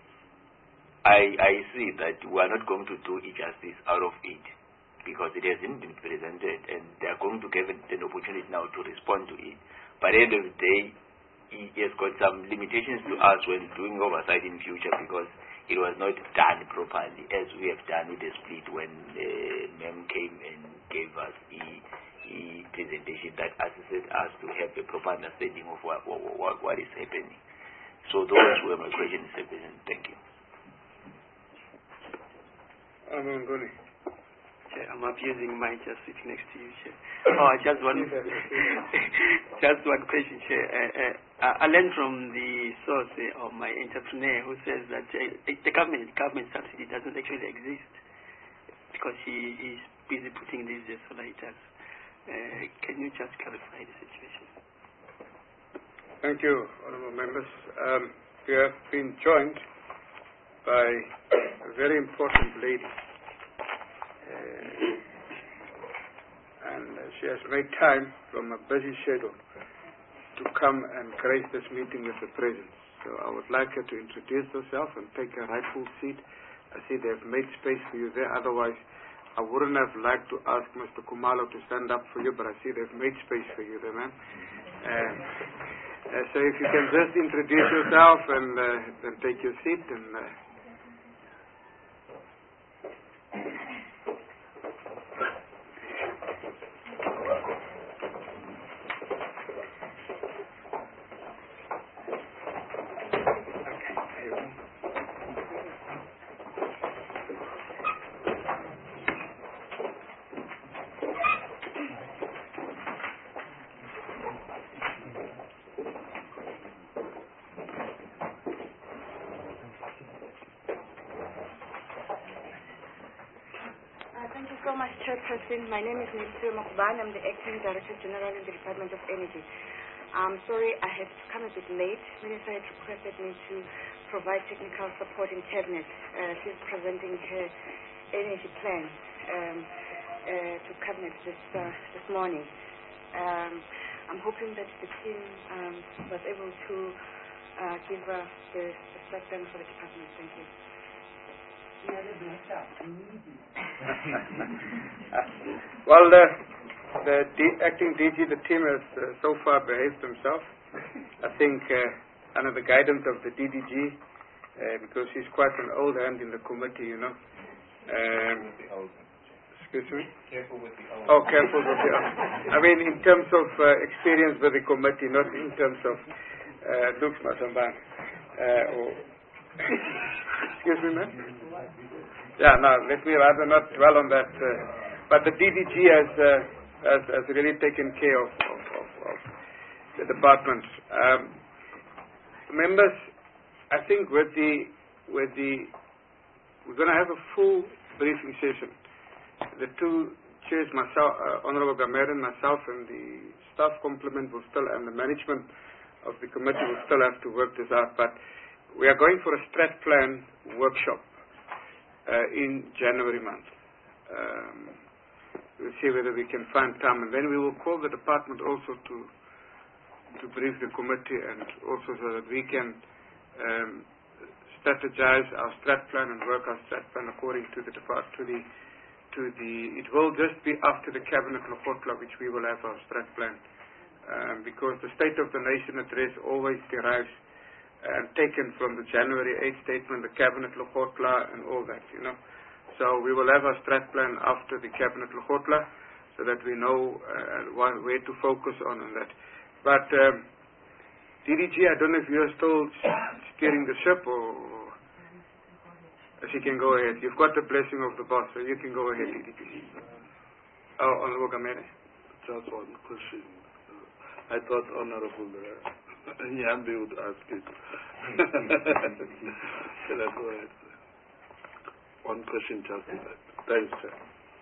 I see that we are not going to do justice out of it, because it hasn't been presented and they are going to give it an opportunity now to respond to it. But at the end of the day, it has got some limitations to us when doing oversight in future, because it was not done properly as we have done with the split when MEM came and gave us a presentation that assisted us to have a proper understanding of what is happening. So those were my questions, Thank you. Chair, I'm abusing my just sitting next to you, Chair. Just one question, Chair. I learned from the source of my entrepreneur who says that the government subsidy doesn't actually exist, because he is busy putting these solar heaters. Can you just clarify the situation? Thank you, honourable members. We have been joined by a very important lady, and she has made time from a busy schedule to come and grace this meeting with her presence. So I would like her to introduce herself and take her rightful seat. I see they've made space for you there. Otherwise, I wouldn't have liked to ask Mr. Kumalo to stand up for you, but I see they've made space for you there, ma'am. So if you can just introduce yourself and then take your seat. And Thank you so much, Chairperson. My name is Nelson Mokubane. I'm the Acting Director General in the Department of Energy. I'm sorry I had come a bit late. Minister had requested me to provide technical support in Cabinet. She's presenting her energy plan to Cabinet this morning. I'm hoping that the team was able to give the plan for the department. Thank you. Well, the acting DG, the team has so far behaved themselves. I think under the guidance of the DDG, because he's quite an old hand in the committee, you know. Excuse me? Careful with the old. Oh, careful with the old. I mean, in terms of experience with the committee, not in terms of looks, Masamban. Excuse me, ma'am? Yeah, no, let me rather not dwell on that. But the DDG has really taken care of the department. Members, I think we're going to have a full briefing session. The two chairs, myself, Honorable Gamere and myself, and the staff complement will still, and the management of the committee will still have to work this out. But we are going for a strat plan workshop in January month. We'll see whether we can find time, and then we will call the department also to brief the committee, and also so that we can strategize our strat plan and work our strat plan according to the it will just be after the Cabinet Lekgotla which we will have our strat plan, because the State of the Nation address always derives taken from the January 8th statement, the Cabinet Lekgotla and all that, you know. So we will have our strat plan after the Cabinet Lekgotla so that we know where to focus on and that. But DDG, I don't know if you're still steering the ship or she can go ahead. You've got the blessing of the boss, so you can go ahead, DDG. Oh, Honorable Gamere. Just one question. I thought Honorable Nyambi would ask it. Can I go ahead? One question just to that. Thanks, sir.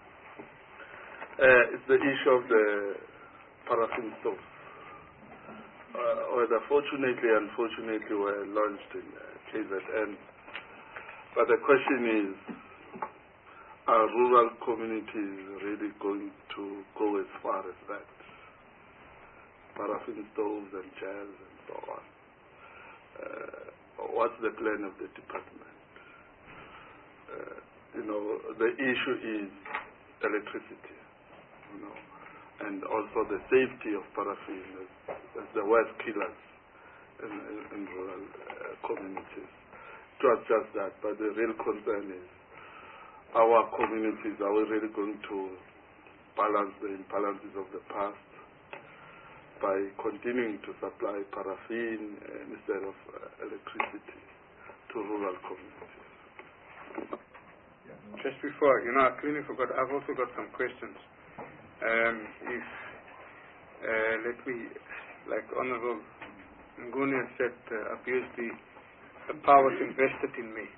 It's the issue of the paraffin stoves. Whether fortunately and unfortunately were launched in KZN. But the question is, are rural communities really going to go as far as that? Paraffin stoves and chairs and so on. What's the plan of the department? The issue is electricity, and also the safety of paraffin as the worst killers in rural communities. Not just that, but the real concern is our communities, are we really going to balance the imbalances of the past by continuing to supply paraffin instead of electricity to rural communities? Just before, I clearly forgot, I've also got some questions. Let me, like Honorable Nguni said, abuse the powers invested in me.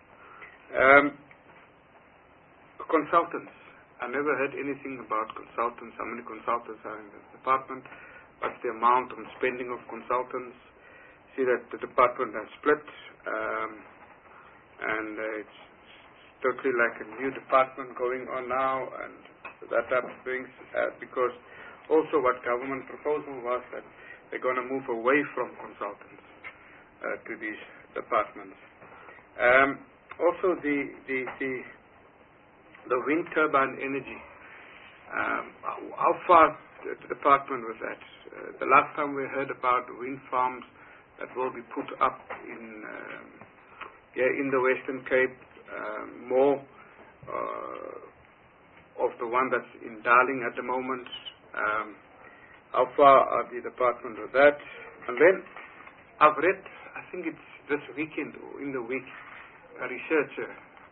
Consultants. I never heard anything about consultants, how many consultants are in the department, what's the amount of spending of consultants. See that the department has split, and it's totally like a new department going on now, and that type of things, because also what government proposal was that they're going to move away from consultants to these departments. Also the wind turbine energy, how far the department with that. The last time we heard about wind farms that will be put up in the Western Cape, more of the one that's in Darling at the moment. How far are the department with that? And then I've read, I think it's this weekend or in the week, a researcher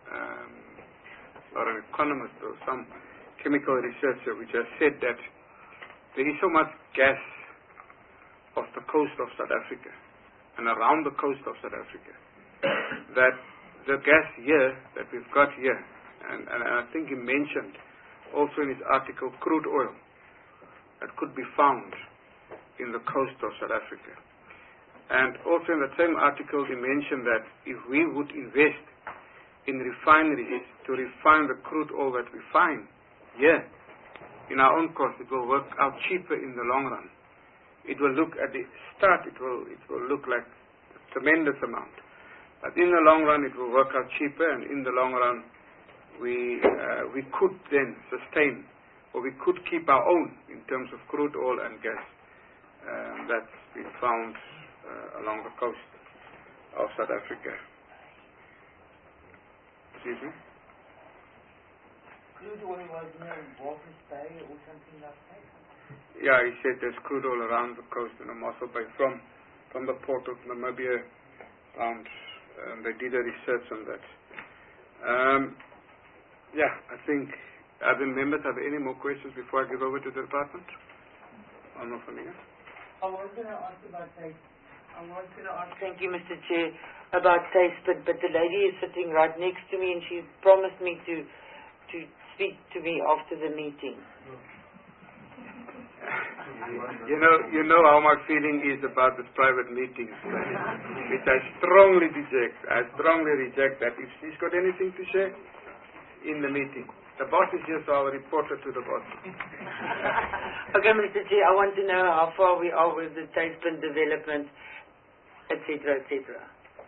or an economist or some chemical researcher which has said that there is so much gas off the coast of South Africa and around the coast of South Africa that the gas here that we've got here, and I think he mentioned also in his article crude oil that could be found in the coast of South Africa. And also in the same article he mentioned that if we would invest in refineries to refine the crude oil that we find here in our own cost, it will work out cheaper in the long run. It will look at the start, it will look like a tremendous amount. But in the long run it will work out cheaper, and in the long run we could then sustain, or we could keep our own in terms of crude oil and gas that's been found along the coast of South Africa. Excuse me? Crude oil was near Walvis Bay or something like that? Yeah, he said there's crude oil around the coast in the Mossel Bay from the port of Namibia around. They did a research on that. Yeah, I think other members have any more questions before I give over to the department? I was going to ask about taste. Thank you, Mr. Chair, about taste, but the lady is sitting right next to me and she promised me to speak to me after the meeting. You know how my feeling is about this private meetings, which I strongly reject that. If she's got anything to share in the meeting, the boss is here, so I'll report her to the boss. Okay, Mr. Chair, I want to know how far we are with the Tailspin development, etc., etc.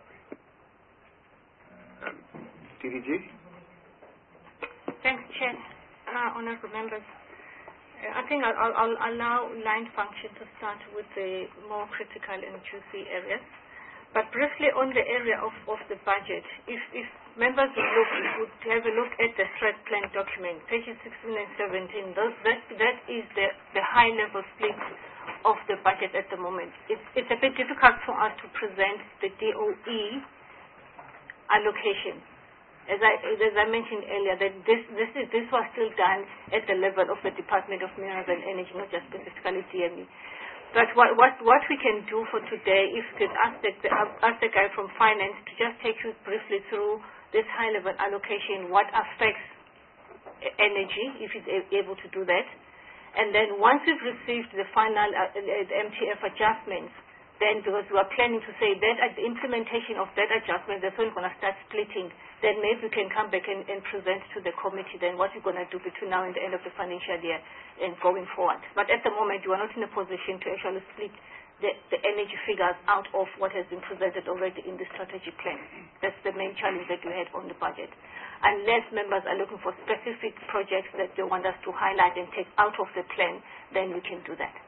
TDG? Thanks, Chair. Honourable members. I think I'll allow line function to start with the more critical and juicy areas. But briefly on the area of the budget, if members would have a look at the threat plan document, pages 16 and 17, that is the high-level split of the budget at the moment. It's a bit difficult for us to present the DOE allocation. As I mentioned earlier, that this was still done at the level of the Department of Minerals and Energy, not just specifically DME. But what we can do for today, if we could ask the guy from finance to just take you briefly through this high-level allocation, what affects energy, if he's able to do that, and then once we've received the final the MTF adjustments, then because we are planning to say that at the implementation of that adjustment, that's when we're going to start splitting, then maybe we can come back and present to the committee then what we're going to do between now and the end of the financial year and going forward. But at the moment, we are not in a position to actually split the energy figures out of what has been presented already in the strategic plan. That's the main challenge that we had on the budget. Unless members are looking for specific projects that they want us to highlight and take out of the plan, then we can do that.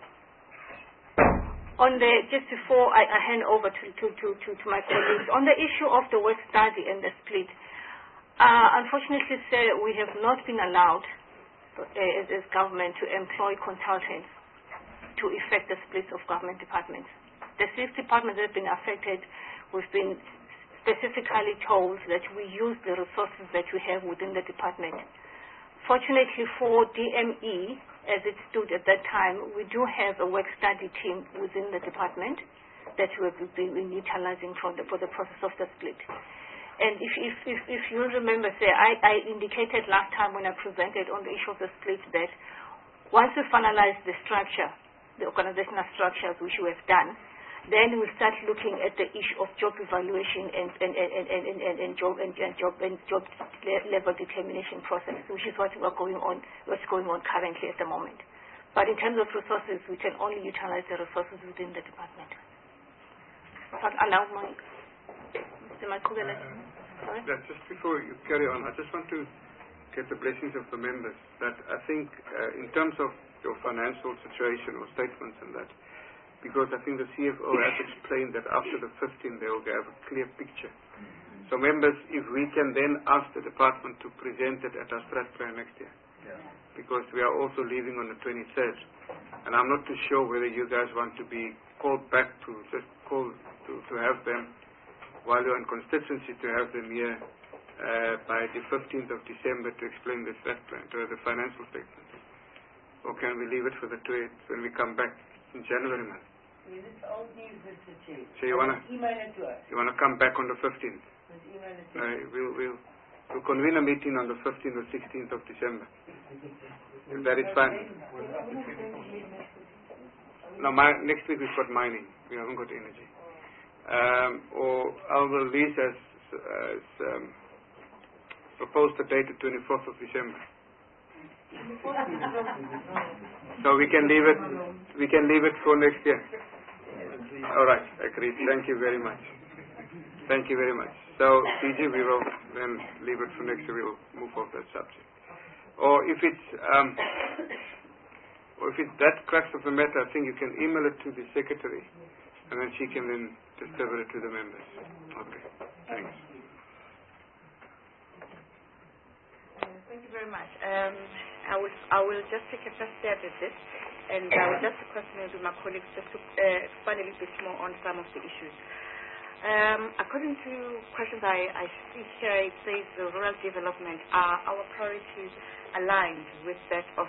Just before I hand over to my colleagues, on the issue of the work study and the split, unfortunately, sir, we have not been allowed as government to employ consultants to effect the splits of government departments. The 6 departments that have been affected, we've been specifically told that we use the resources that we have within the department. Fortunately for DME, as it stood at that time, we do have a work study team within the department that we have been utilizing for the process of the split. And if you remember, say, I indicated last time when I presented on the issue of the split that once we finalize the structure, the organizational structures which we have done, then we start looking at the issue of job evaluation and job level determination process, which is what's going on currently at the moment. But in terms of resources, we can only utilize the resources within the department. I'll allow Mr. Makubela. Just before you carry on, I just want to get the blessings of the members that I think in terms of your financial situation or statements and that, because I think the CFO has explained that after the 15th they will have a clear picture. So members, if we can then ask the department to present it at our strat plan next year, because we are also leaving on the 23rd, and I'm not too sure whether you guys want to be called back to just call to have them while you're in constituency, to have them here by the 15th of December to explain the strat plan, to have the financial statements. Or can we leave it for the 12th when we come back in January, man? It's old news, Mr. Chair. So you wanna email it to us. You wanna come back on the 15th? Email it to us. We'll convene a meeting on the 15th or 16th of December. If that is fine. No, next week we've got mining. We haven't got energy. Or I will release as proposed the date the 24th of December. So we can leave it for next year. All right, agreed. Thank you very much. Thank you very much. So DG, we will then leave it for next year. We will move off that subject. Or if it's that crux of the matter, I think you can email it to the secretary, and then she can then distribute it to the members. Okay. Thanks. Thank you very much. I will just take a first step at this, and I will just request maybe my colleagues just to expand a little bit more on some of the issues. According to questions I see here, it says the rural development are our priorities aligned with that of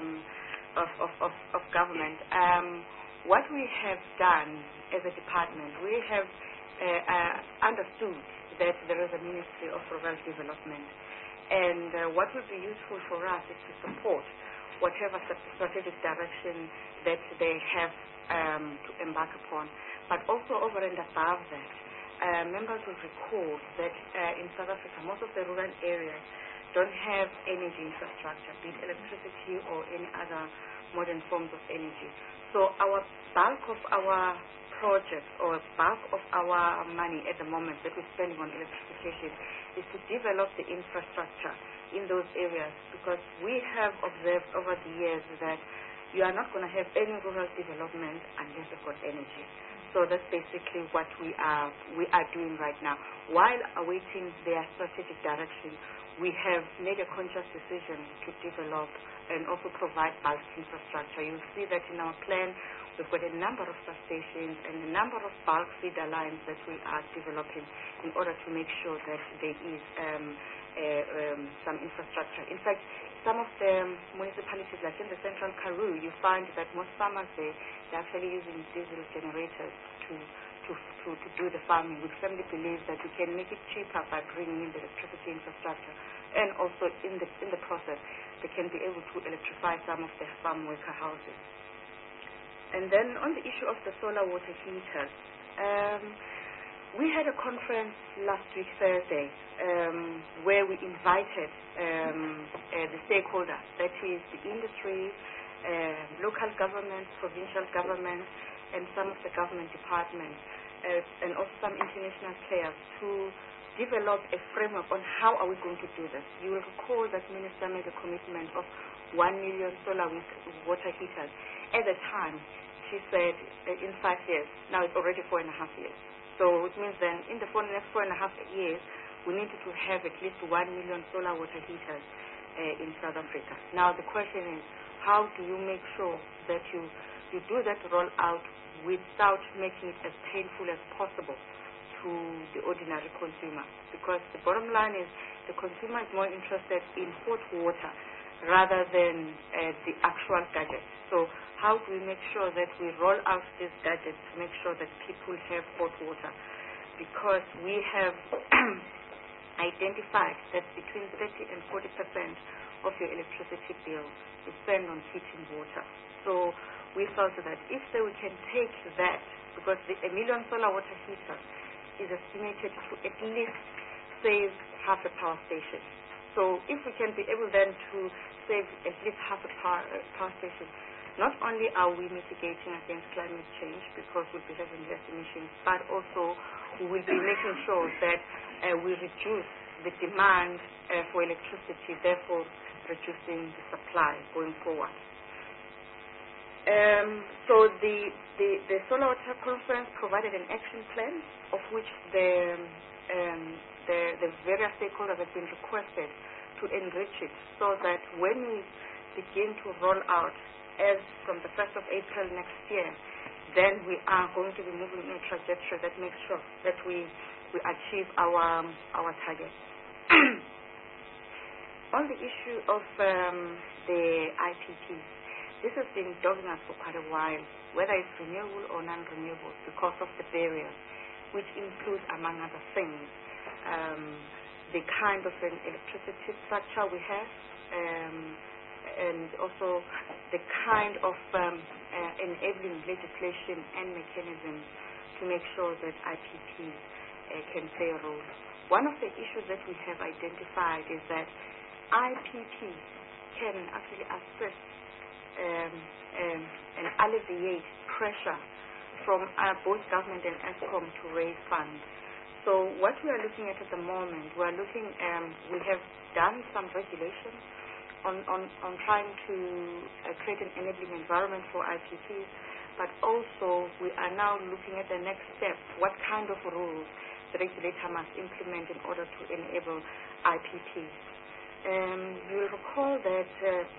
government. What we have done as a department, we have understood that there is a Ministry of Rural Development, and what would be useful for us is to support whatever strategic direction that they have to embark upon. But also over and above that, members will recall that in South Africa, most of the rural areas don't have energy infrastructure, be it electricity or any other modern forms of energy. So our bulk of our projects or bulk of our money at the moment that we're spending on electrification is to develop the infrastructure in those areas, because we have observed over the years that you are not going to have any rural development unless you've got energy. So that's basically what we are doing right now. While awaiting their strategic direction, we have made a conscious decision to develop and also provide bulk infrastructure. You'll see that in our plan, we've got a number of substations and a number of bulk feeder lines that we are developing in order to make sure that there is some infrastructure. In fact, some of the municipalities, like in the central Karoo, you find that most farmers they're actually using diesel generators to do the farming. We firmly believe that we can make it cheaper by bringing in the electricity infrastructure, and also in the process, they can be able to electrify some of the farm worker houses. And then on the issue of the solar water heaters, we had a conference last week, Thursday, where we invited the stakeholders, that is the industry, local governments, provincial governments, and some of the government departments, and also some international players to develop a framework on how are we going to do this. You will recall that Minister made a commitment of 1 million solar water heaters. At the time, she said in 5 years. Now it's already 4.5 years. So it means then in the next 4.5 years, we need to have at least 1 million solar water heaters in South Africa. Now the question is, how do you make sure that you do that rollout without making it as painful as possible to the ordinary consumer? Because the bottom line is the consumer is more interested in hot water rather than the actual gadget. So how do we make sure that we roll out these gadgets to make sure that people have hot water? Because we have identified that between 30 and 40% of your electricity bill is spent on heating water. So we felt that if we can take that, because a million solar water heaters is estimated to at least save half a power station. So if we can be able then to save at least half a power station, not only are we mitigating against climate change because we'll be having less emissions, but also we will be making sure that we reduce the demand for electricity, therefore reducing the supply going forward. So the Solar Water Conference provided an action plan of which the various stakeholders have been requested to enrich it so that when we begin to roll out as from the 1st of April next year, then we are going to be moving in a trajectory that makes sure that we achieve our target. On the issue of the IPP, this has been dogging us for quite a while, whether it's renewable or non-renewable, because of the barriers, which includes, among other things, the kind of an electricity structure we have, and also the kind of enabling legislation and mechanisms to make sure that IPPs can play a role. One of the issues that we have identified is that IPPs can actually assist and alleviate pressure from both government and ESCOM to raise funds. So what we are looking at the moment, we have done some regulation on trying to create an enabling environment for IPPs, but also we are now looking at the next step, what kind of rules the regulator must implement in order to enable IPPs. You will recall that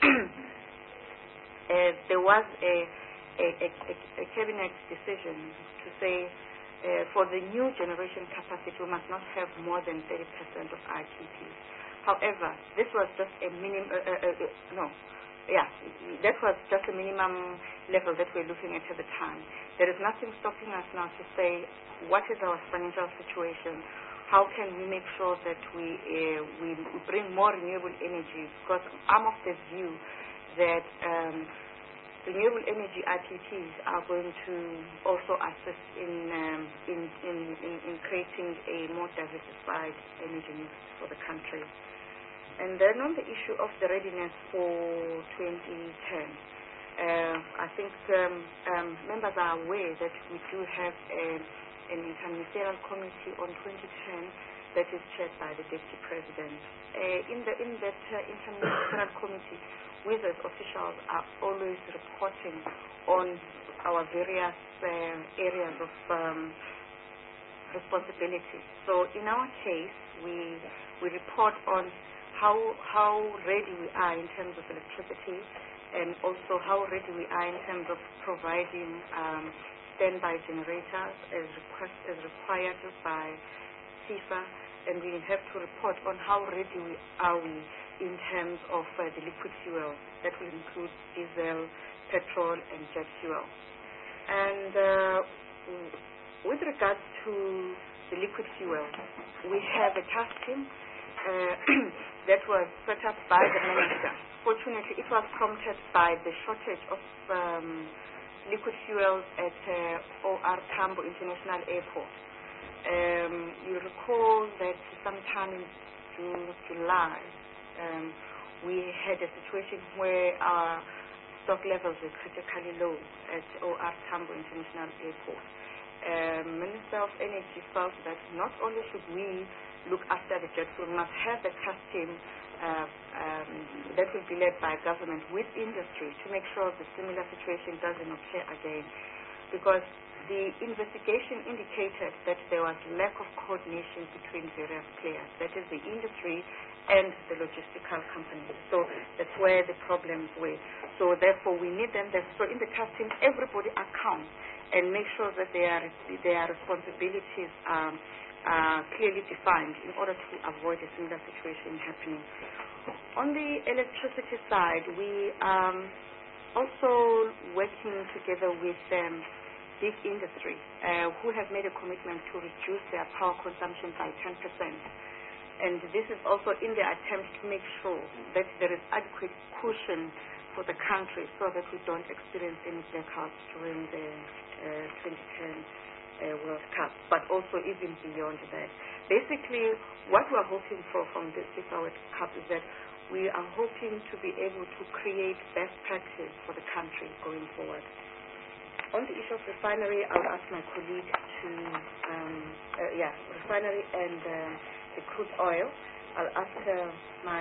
there was a cabinet decision to say for the new generation capacity we must not have more than 30% of IPPs. However, this was just a minimum. That was just a minimum level that we're looking at the time. There is nothing stopping us now to say what is our financial situation. How can we make sure that we bring more renewable energy? Because I'm of the view that renewable energy IPPs are going to also assist in creating a more diversified energy mix for the country. And then on the issue of the readiness for 2010, I think members are aware that we do have an interministerial committee on 2010 that is chaired by the Deputy President. In that interministerial committee, we as officials are always reporting on our various areas of responsibility. So in our case, we report on how ready we are in terms of electricity, and also how ready we are in terms of providing standby generators as required by CIFA, and we have to report on how ready we are in terms of the liquid fuel. That will include diesel, petrol, and jet fuel. And with regards to the liquid fuel, we have a task team that was set up by the minister. Fortunately, it was prompted by the shortage of liquid fuels at OR Tambo International Airport. You recall that sometime in July, we had a situation where our stock levels were critically low at OR Tambo International Airport. Minister of Energy felt that not only should we look after the jet fuel, we must have a task team that will be led by government with industry to make sure the similar situation doesn't occur again. Because the investigation indicated that there was lack of coordination between various players, that is the industry and the logistical companies. So that's where the problems were. So therefore we need them there. So in the task team, everybody accounts and make sure that their responsibilities are clearly defined in order to avoid a similar situation happening. On the electricity side, we are also working together with big industry who have made a commitment to reduce their power consumption by 10%. And this is also in the attempt to make sure that there is adequate cushion for the country so that we don't experience any blackouts during the 2010 World Cup, but also even beyond that. Basically, what we are hoping for from this FIFA World Cup is that we are hoping to be able to create best practice for the country going forward. On the issue of refinery, I'll ask my colleague to, refinery and the crude oil. I'll ask my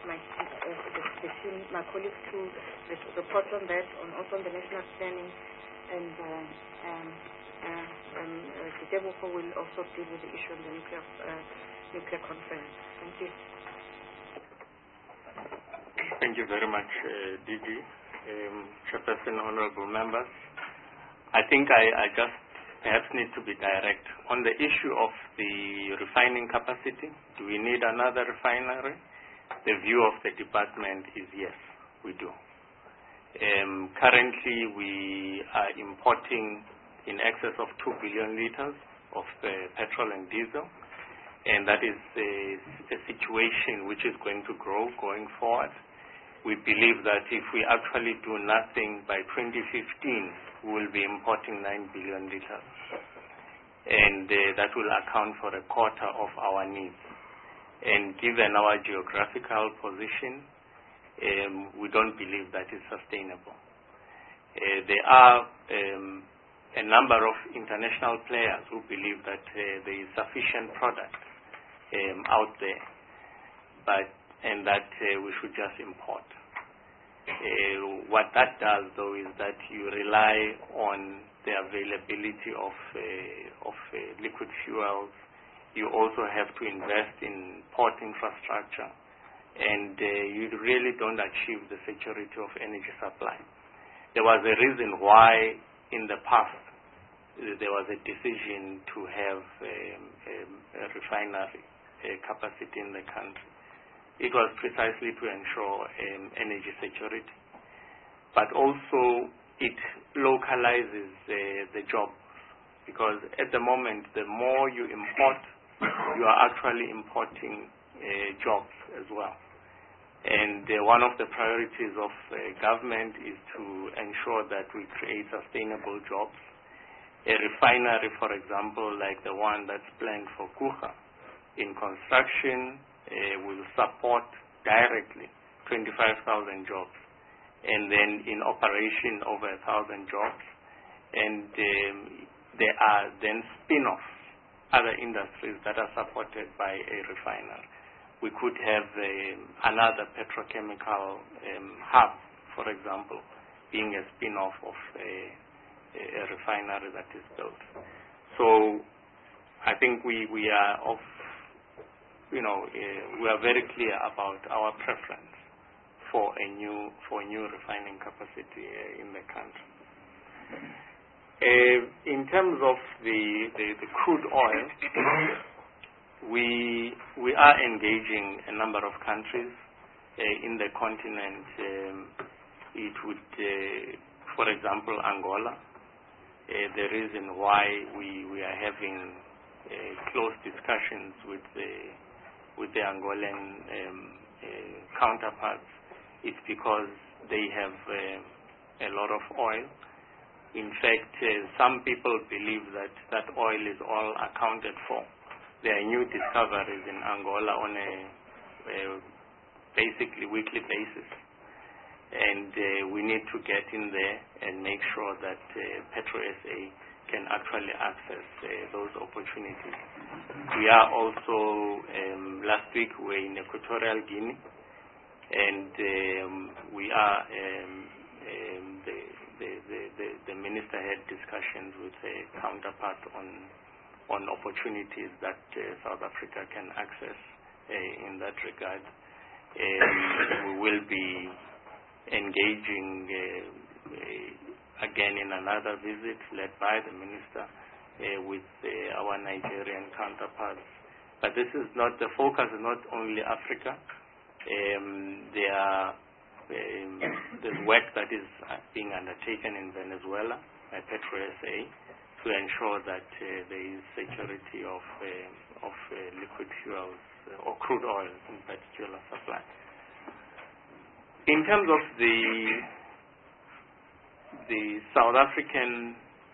colleagues to report on that, also on the national planning, and Ditebogo will also deal with the issue of the nuclear conference. Thank you. Thank you very much, DG. Chairperson, honorable members. I think I just perhaps need to be direct. On the issue of the refining capacity, do we need another refinery? The view of the department is yes, we do. Currently, we are importing in excess of 2 billion liters of petrol and diesel, and that is a situation which is going to grow going forward. We believe that if we actually do nothing by 2015, we will be importing 9 billion liters. And that will account for a quarter of our needs. And given our geographical position, we don't believe that is sustainable. There are a number of international players who believe that there is sufficient product out there, and that we should just import. What that does, though, is that you rely on the availability of liquid fuels. You also have to invest in port infrastructure, and you really don't achieve the security of energy supply. There was a reason why in the past there was a decision to have a refinery capacity in the country. It was precisely to ensure energy security, but also it localizes the jobs, because at the moment, the more you import, you are actually importing jobs as well. And one of the priorities of government is to ensure that we create sustainable jobs. A refinery, for example, like the one that's planned for Kucha, in construction, will support directly 25,000 jobs, and then in operation over 1,000 jobs, and there are then spin-offs, other industries that are supported by a refiner. We could have another petrochemical hub, for example, being a spin-off of a refinery that is built. So I think we are we are very clear about our preference for a new refining capacity in the country. In terms of the crude oil, we are engaging a number of countries in the continent. It would, for example, Angola. The reason why we are having close discussions with the Angolan counterparts is because they have a lot of oil. In fact, some people believe that that oil is all accounted for. There are new discoveries in Angola on a basically weekly basis. And we need to get in there and make sure that PetroSA can actually access those opportunities. We are also, last week we were in Equatorial Guinea, and we are, the minister had discussions with a counterpart on opportunities that South Africa can access in that regard. We will be engaging again in another visit led by the minister with our Nigerian counterparts. But this is not, the focus is not only Africa. There's work that is being undertaken in Venezuela by PetroSA to ensure that there is security of liquid fuels or crude oil in particular supply. In terms of the South African,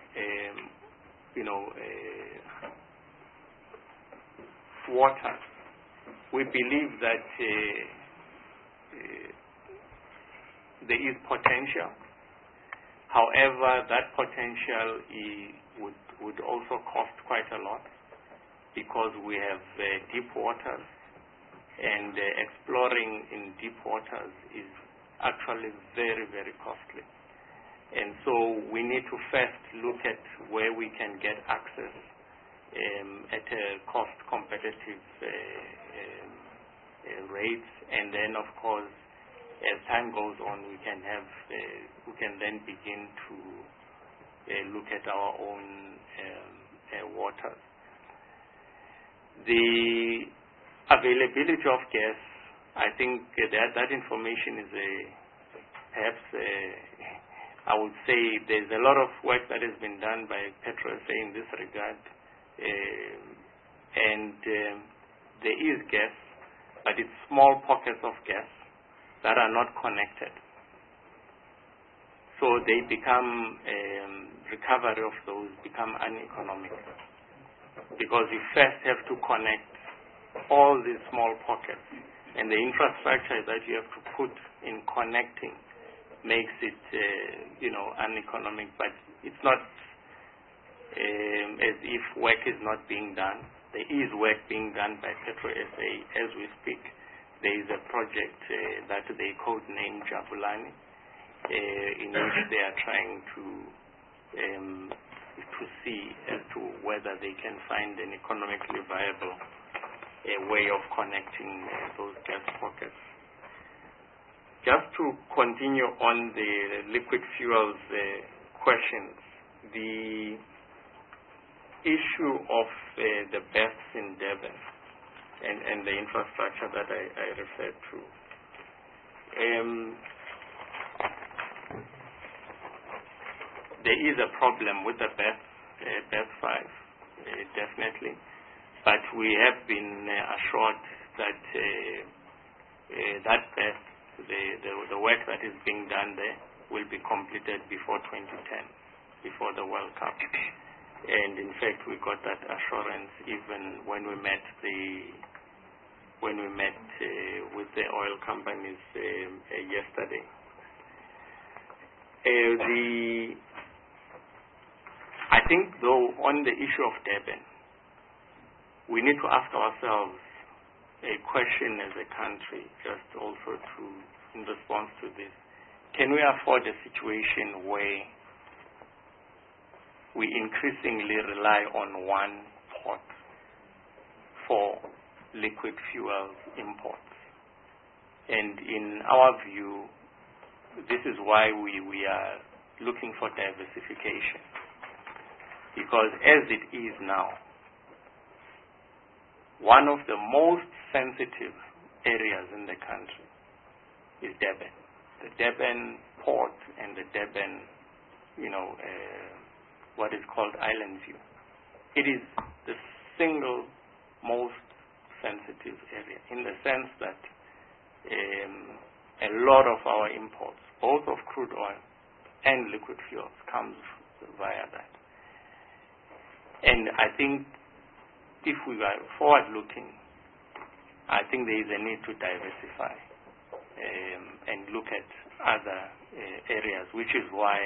waters, we believe that there is potential. However, that potential would also cost quite a lot, because we have deep waters and exploring in deep waters is actually very, very costly. And so we need to first look at where we can get access at a cost competitive rates, and then of course as time goes on we can then begin to look at our own waters. The availability of gas, I think that information is perhaps I would say there's a lot of work that has been done by PetroSA in this regard, and there is gas, but it's small pockets of gas that are not connected. So they become, recovery of those become uneconomic, because you first have to connect all these small pockets, and the infrastructure that you have to put in connecting makes it, uneconomic. But it's not as if work is not being done. There is work being done by PetroSA as we speak. There is a project that they codename Jabulani, in which they are trying to see as to whether they can find an economically viable way of connecting those gas pockets. Just to continue on the liquid fuels questions, the issue of the berths in Durban and the infrastructure that I referred to. There is a problem with the berth 5, definitely, but we have been assured that that berth, the work that is being done there will be completed before 2010, before the World Cup. And in fact, we got that assurance even when we met with the oil companies yesterday. I think, though, on the issue of Durban, we need to ask ourselves a question as a country, just also in response to this. Can we afford a situation where we increasingly rely on one port for liquid fuels imports? And in our view, this is why we are looking for diversification. Because as it is now, one of the most sensitive areas in the country is Durban. The Durban port and the Durban, what is called Island View. It is the single most sensitive area in the sense that a lot of our imports, both of crude oil and liquid fuels, comes via that. And I think if we are forward-looking, I think there is a need to diversify and look at other areas, which is why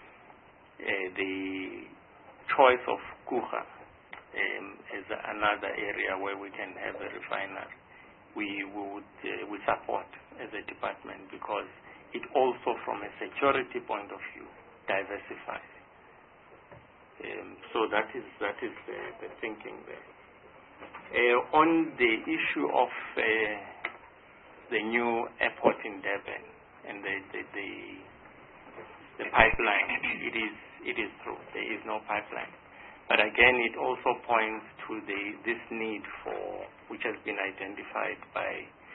the choice of Kucha is another area where we can have a refinery. We support as a department, because it also, from a security point of view, diversifies. So that is the thinking there. On the issue of the new airport in Durban and the pipeline, it is true. There is no pipeline. But again, it also points to this need for, which has been identified by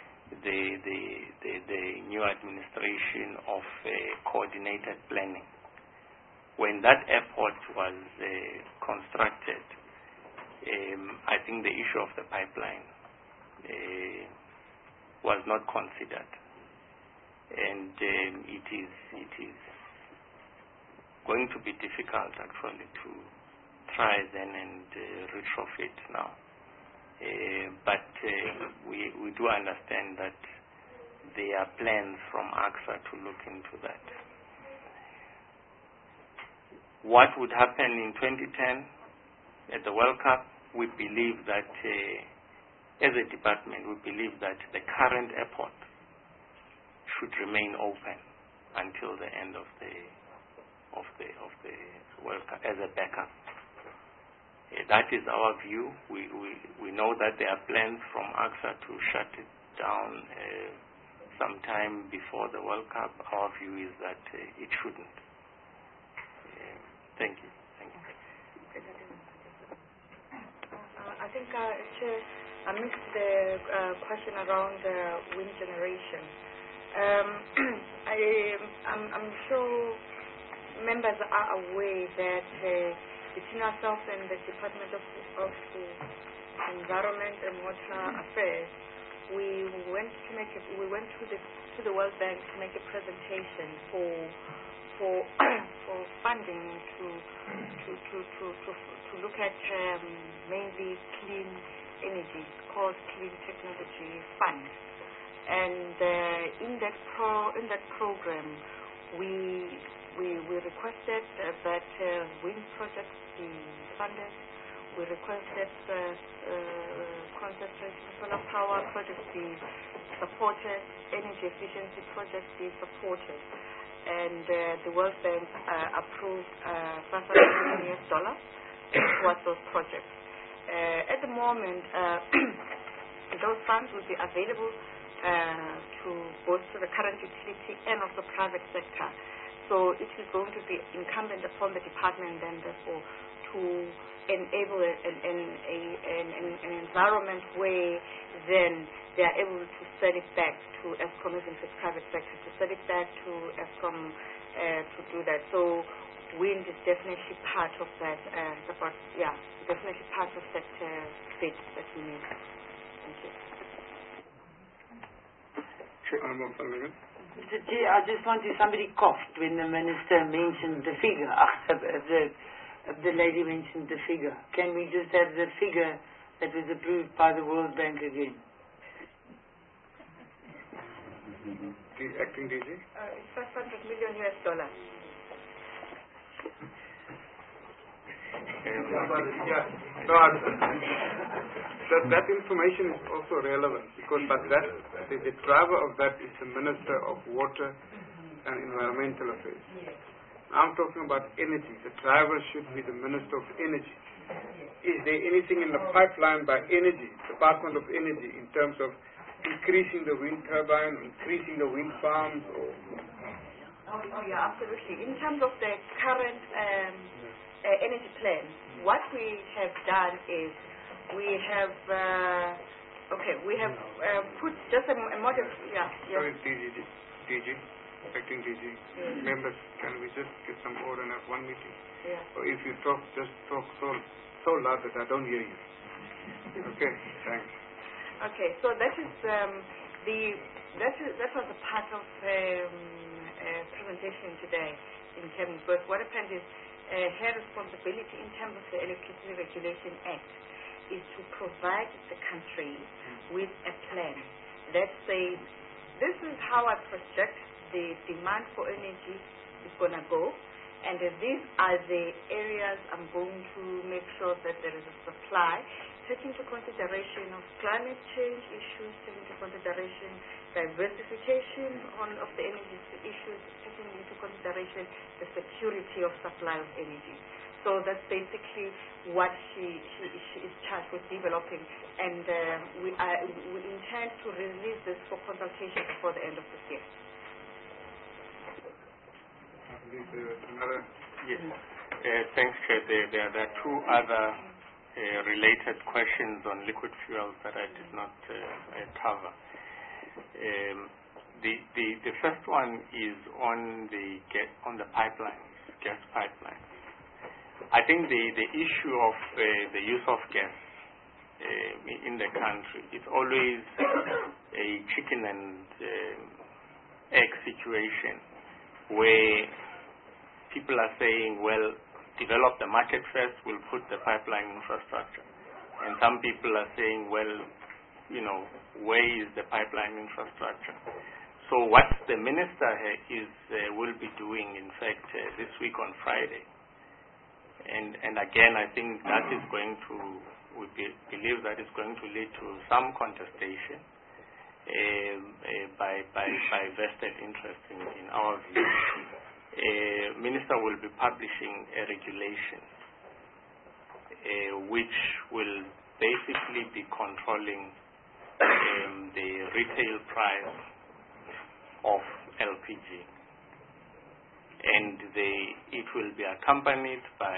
the new administration, of coordinated planning. When that airport was constructed, I think the issue of the pipeline was not considered, and it is going to be difficult actually to try then and retrofit now. But we do understand that there are plans from AXA to look into that. What would happen in 2010 at the World Cup? We believe that as a department, we believe that the current airport should remain open until the end of the World Cup as a backup. That is our view. We know that there are plans from ACSA to shut it down sometime before the World Cup. Our view is that it shouldn't. Thank you. I think, Chair, I missed the question around wind generation. I'm sure members are aware that between ourselves and the Department of Environment and Water Affairs, we went to the World Bank to make a presentation for funding to look at mainly clean energy, called Clean Technology Fund. And in that program, we requested that wind projects be funded. We requested concentration solar power projects be supported, energy efficiency projects be supported. And the World Bank approved $500 million towards those projects. At the moment, those funds will be available to both to the current utility and of the private sector. So it is going to be incumbent upon the department then, therefore, to enable an environment where then they are able to sell it back to Eskom, even the private sector, to sell it back to Eskom to do that. So wind is definitely part of that, definitely part of that bid that we need. Thank you. I just wanted, somebody coughed when the minister mentioned the figure. The lady mentioned the figure. Can we just have the figure that was approved by the World Bank again? The acting DG? It's $500 million. That information is also relevant because the driver of that is the Minister of Water and Environmental Affairs. I'm talking about energy. The driver should be the Minister of Energy. Is there anything in the pipeline by energy, Department of Energy, in terms of increasing the wind turbine, increasing the wind farms? Oh yeah, absolutely. In terms of the current energy plan, what we have done is we have put just a model. Sorry, DG, acting DG, members, can we just get some order and have one meeting? Yeah. Or if you talk, just talk so loud that I don't hear you. Okay, thanks. Okay, so that is that was a part of presentation today in terms. But what happened is her responsibility in terms of the Electricity Regulation Act is to provide the country with a plan that says this is how I project the demand for energy is going to go, and these are the areas I'm going to make sure that there is a supply, taking into consideration of climate change issues, taking into consideration diversification of the energy issues, taking into consideration the security of supply of energy. So that's basically what she is charged with developing, and we intend to release this for consultation before the end of this year. Yes. Thanks, Chair. There are two other related questions on liquid fuels that I did not cover. The first one is on the pipelines, gas pipelines. I think the issue of the use of gas in the country is always a chicken and egg situation where people are saying, well, develop the market first, we'll put the pipeline infrastructure. And some people are saying, well, where is the pipeline infrastructure? So what the minister will be doing, in fact, this week on Friday, and again, I think that is going to we believe that it's going to lead to some contestation by vested interest in our view. Minister will be publishing a regulation which will basically be controlling the retail price of LPG, and it will be accompanied by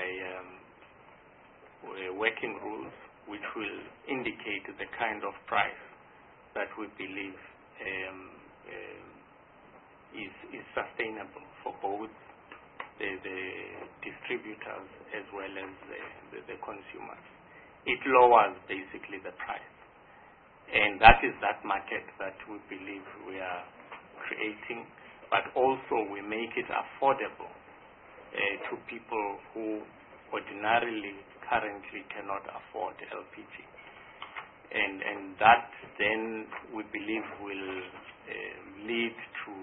working rules which will indicate the kind of price that we believe is sustainable for both the distributors as well as the consumers. It lowers basically the price, and that is that market that we believe we are creating, but also we make it affordable to people who ordinarily currently cannot afford LPG, and that then we believe will lead to,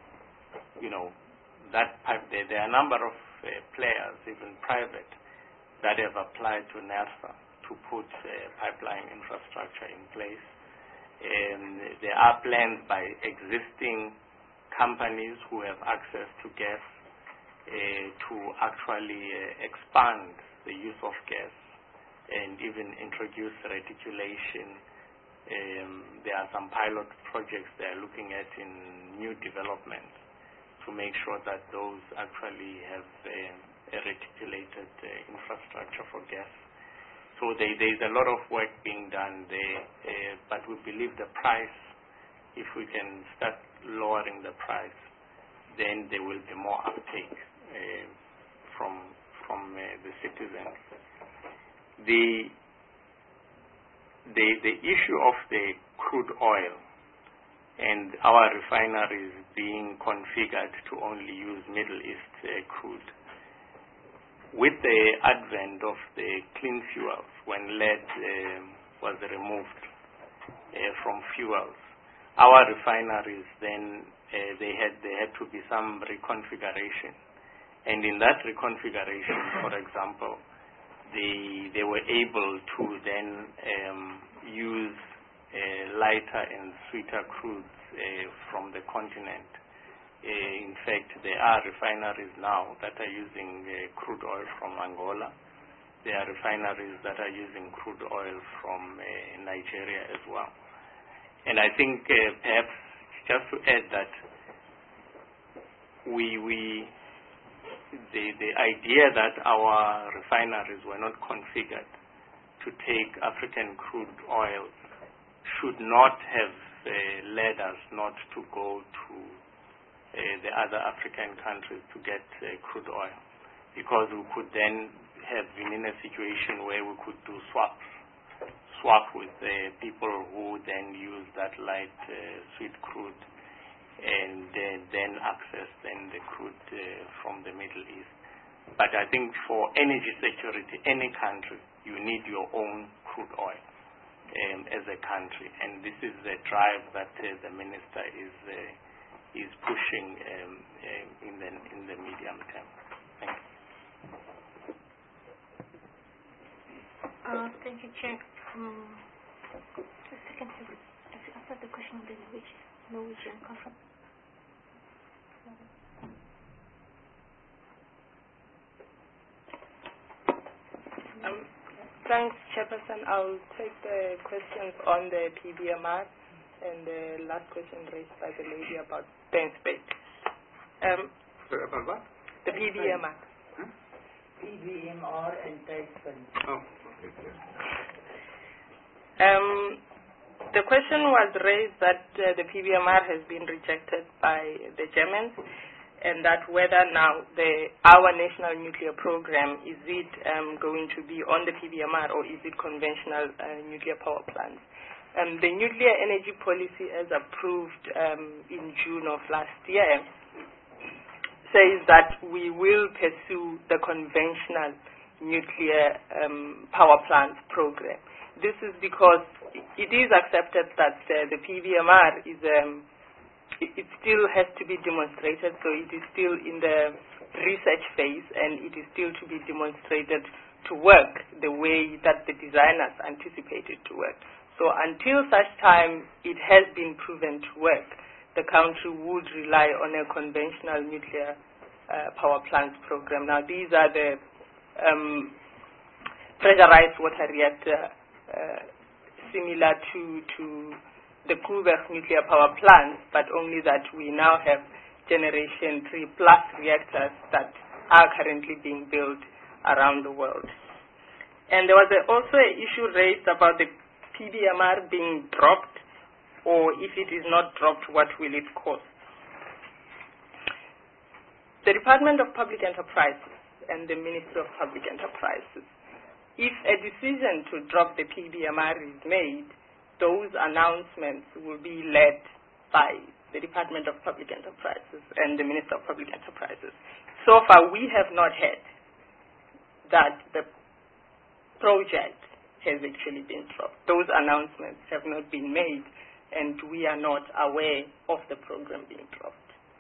that there are a number of players, even private, that have applied to NERSA to put pipeline infrastructure in place. There are plans by existing companies who have access to gas to actually expand the use of gas and even introduce reticulation. There are some pilot projects they are looking at in new developments to make sure that those actually have a reticulated infrastructure for gas. So there is a lot of work being done there, but we believe the price, if we can start lowering the price, then there will be more uptake from the citizens. The issue of the crude oil and our refineries being configured to only use Middle East crude, with the advent of the clean fuels, when lead was removed from fuels, our refineries then they had to be some reconfiguration, and in that reconfiguration, for example, they were able to then use lighter and sweeter crudes from the continent. In fact, there are refineries now that are using crude oil from Angola. There are refineries that are using crude oil from Nigeria as well. And I think perhaps just to add that the idea that our refineries were not configured to take African crude oil should not have led us not to go to the other African countries to get crude oil, because we could then have been in a situation where we could do swap with people who then use that light sweet crude and then access then the crude from the Middle East. But I think for energy security, any country, you need your own crude oil as a country, and this is the drive that the minister is pushing in the medium term. Thank you. Thank you, Chair. Just a second, please. Have you answered the question on the Norwegian conference? Thanks, Chairperson. I'll take the questions on the PBMR and the last question raised by the lady about Bensbet. Sorry, about what? The PBMR. Huh? PBMR and Bensbet. Oh, okay. The question was raised that the PBMR has been rejected by the Germans, and that whether now our national nuclear program, is it going to be on the PBMR or is it conventional nuclear power plants? The nuclear energy policy, as approved in June of last year, says that we will pursue the conventional nuclear power plant program. This is because it is accepted that the PBMR is it still has to be demonstrated, so it is still in the research phase, and it is still to be demonstrated to work the way that the designers anticipated to work. So until such time it has been proven to work, the country would rely on a conventional nuclear power plants program. Now these are the pressurized water reactor, similar to the Koeberg nuclear power plants, but only that we now have generation 3+ reactors that are currently being built around the world. And there was also an issue raised about the PBMR being dropped, or if it is not dropped, what will it cost? The Department of Public Enterprises and the Ministry of Public Enterprises, if a decision to drop the PBMR is made, those announcements will be led by the Department of Public Enterprises and the Minister of Public Enterprises. So far, we have not heard that the project has actually been dropped. Those announcements have not been made, and we are not aware of the program being dropped.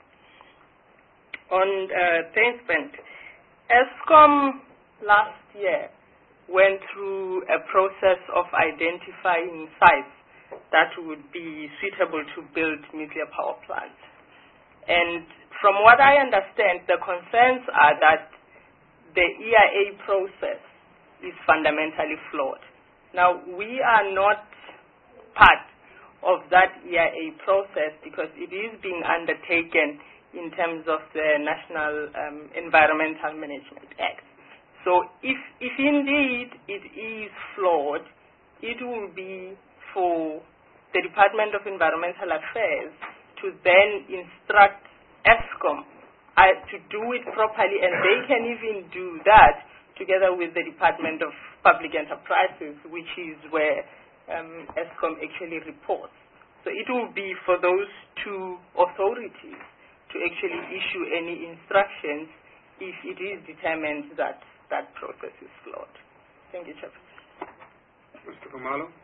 On Thamespunt, Eskom last year went through a process of identifying sites that would be suitable to build nuclear power plants. And from what I understand, the concerns are that the EIA process is fundamentally flawed. Now, we are not part of that EIA process because it is being undertaken in terms of the National Environmental Management Act. So if indeed it is flawed, it will be for the Department of Environmental Affairs to then instruct Eskom to do it properly, and they can even do that together with the Department of Public Enterprises, which is where Eskom actually reports. So it will be for those two authorities to actually issue any instructions if it is determined that that process is flawed. Thank you, Chairperson. Mr. Khumalo?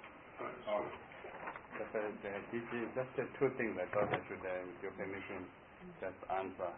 Just two things I thought I should, with your permission, just answer.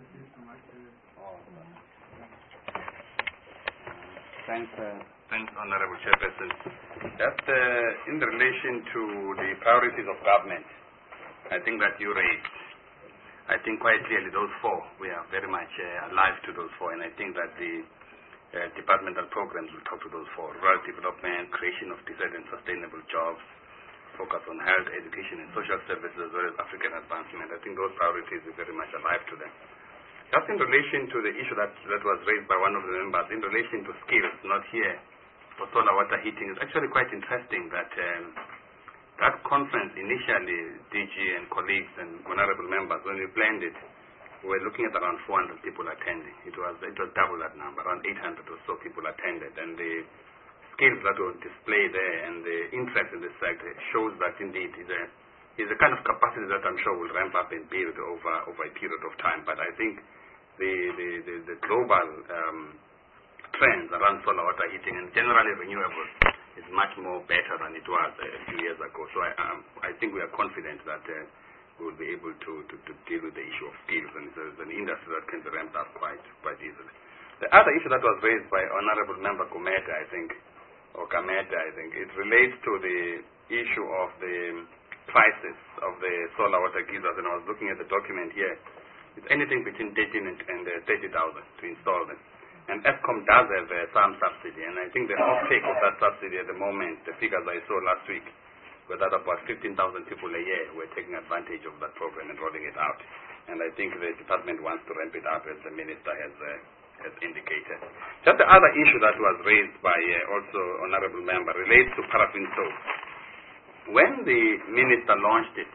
Thanks, Honorable Chairperson. Just in relation to the priorities of government, I think that you raised, I think quite clearly those four, we are very much alive to those four, and I think that the departmental programs will talk to those four: rural development, creation of decent and sustainable jobs, focus on health, education and social services, as well as African advancement. I think those priorities are very much alive to them. Just in relation to the issue that was raised by one of the members, in relation to skills, not here, for solar water heating, it's actually quite interesting that that conference initially, DG and colleagues and honorable members, when we planned it, we were looking at around 400 people attending. It was double that number, around 800 or so people attended, and the skills that were displayed there and the interest in this sector shows that indeed is a kind of capacity that I'm sure will ramp up and build over a period of time. But I think the global trends around solar water heating and generally renewables is much more better than it was a few years ago. So I think we are confident that we will be able to deal with the issue of skills, and it's an industry that can be ramped up quite easily. The other issue that was raised by Honorable Member Gumede, I think, it relates to the issue of the prices of the solar water geysers, and I was looking at the document here. It's anything between 13 and 30,000 to install them. And Eskom does have some subsidy, and I think the uptake of that subsidy at the moment, the figures I saw last week, were that about 15,000 people a year were taking advantage of that program and rolling it out. And I think the department wants to ramp it up, as the minister has indicated. Just the other issue that was raised by also honorable member relates to paraffin stove. When the minister launched it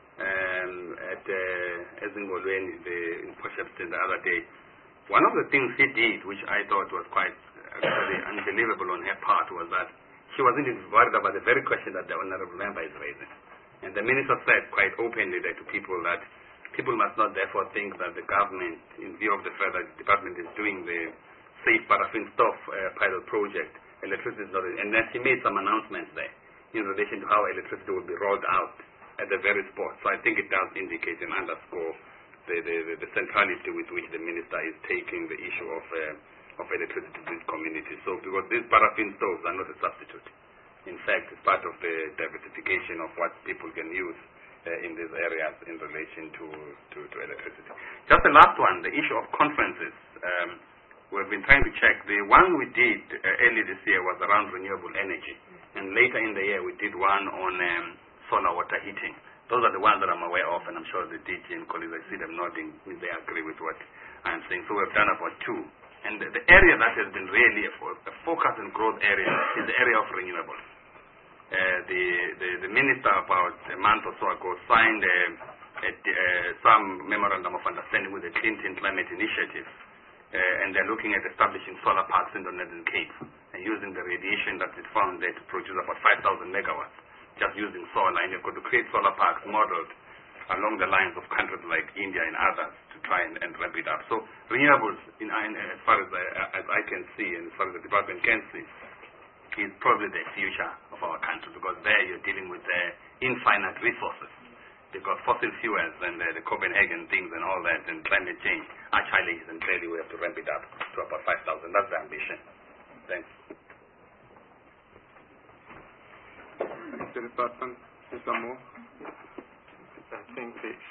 at Ezingolweni in Potchefstroom the other day, one of the things he did, which I thought was quite actually unbelievable on her part, was that she wasn't even worried about the very question that the honorable member is raising. And the minister said quite openly to people that people must not therefore think that the government, in view of the fact that the department is doing the safe paraffin stove pilot project, electricity is not. And then she made some announcements there in relation to how electricity will be rolled out at the very spot. So I think it does indicate and underscore the centrality with which the minister is taking the issue of of electricity to these communities. So, because these paraffin stoves are not a substitute. In fact, it's part of the diversification of what people can use in these areas in relation to electricity. Just the last one, the issue of conferences. We've been trying to check. The one we did early this year was around renewable energy. And later in the year, we did one on solar water heating. Those are the ones that I'm aware of, and I'm sure the DG and colleagues, I see them nodding, they agree with what I'm saying. So we've done about 2. And the area that has been really a focus and growth area is the area of renewables. The minister about a month or so ago signed some memorandum of understanding with the Clinton Climate Initiative. And they're looking at establishing solar parks in the Northern Cape and using the radiation that is found there to produce about 5,000 megawatts, just using solar. And you're going to create solar parks modeled along the lines of countries like India and others to try and ramp it up. So renewables, as far as I can see and as far as the department can see, is probably the future of our country, because there you're dealing with infinite resources. Because fossil fuels and the Copenhagen things and all that and climate change are challenges, and clearly we have to ramp it up to about 5,000. That's the ambition. Thanks. Mr. Department, Mr. Moore. I think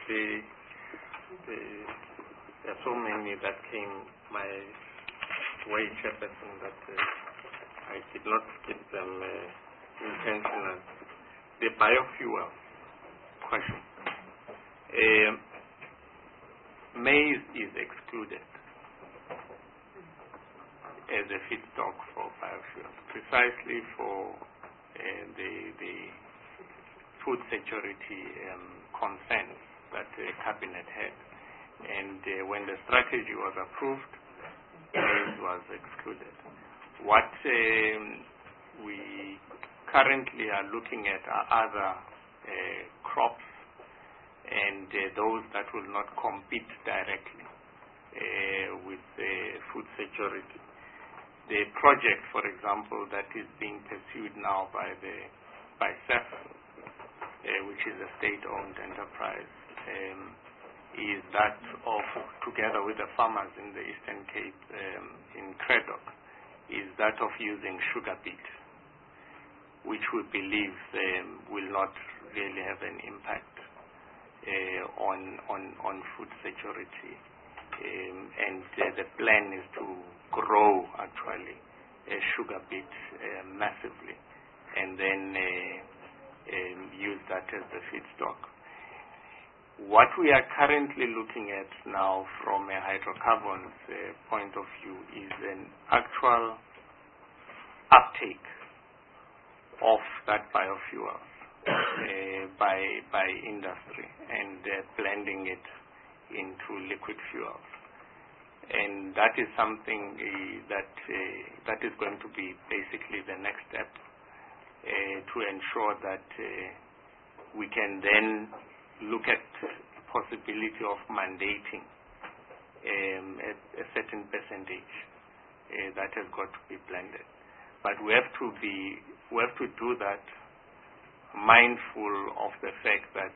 there are so many that came my way, Chairperson, that I did not skip them intentionally. The biofuel question. Maize is excluded as a feedstock for biofuels, precisely for the food security concerns that the Cabinet had. And when the strategy was approved, maize was excluded. What we currently are looking at are other crops and those that will not compete directly with food security. The project, for example, that is being pursued now by SEF, which is a state-owned enterprise, is that of, together with the farmers in the Eastern Cape, in Craddock, is that of using sugar beet, which we believe will not really have an impact on food security. And the plan is to grow, actually, sugar beet massively, and then use that as the feedstock. What we are currently looking at now from a hydrocarbons point of view is an actual uptake of that biofuel by industry and blending it into liquid fuels. And that is something that is going to be basically the next step to ensure that we can then look at the possibility of mandating a certain percentage that has got to be blended. But we have to do that mindful of the fact that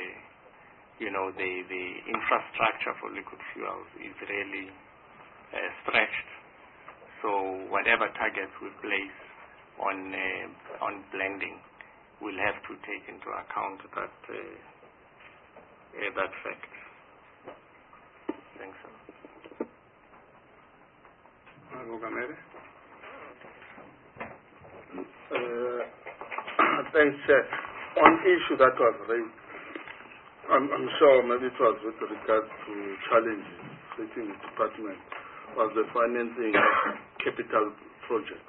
the infrastructure for liquid fuels is really stretched. So whatever targets we place on blending, we'll have to take into account that fact. Thanks. Thanks, Chair. One issue that was raised, I'm sure maybe it was with regards to challenges facing the department, was the financing of capital projects,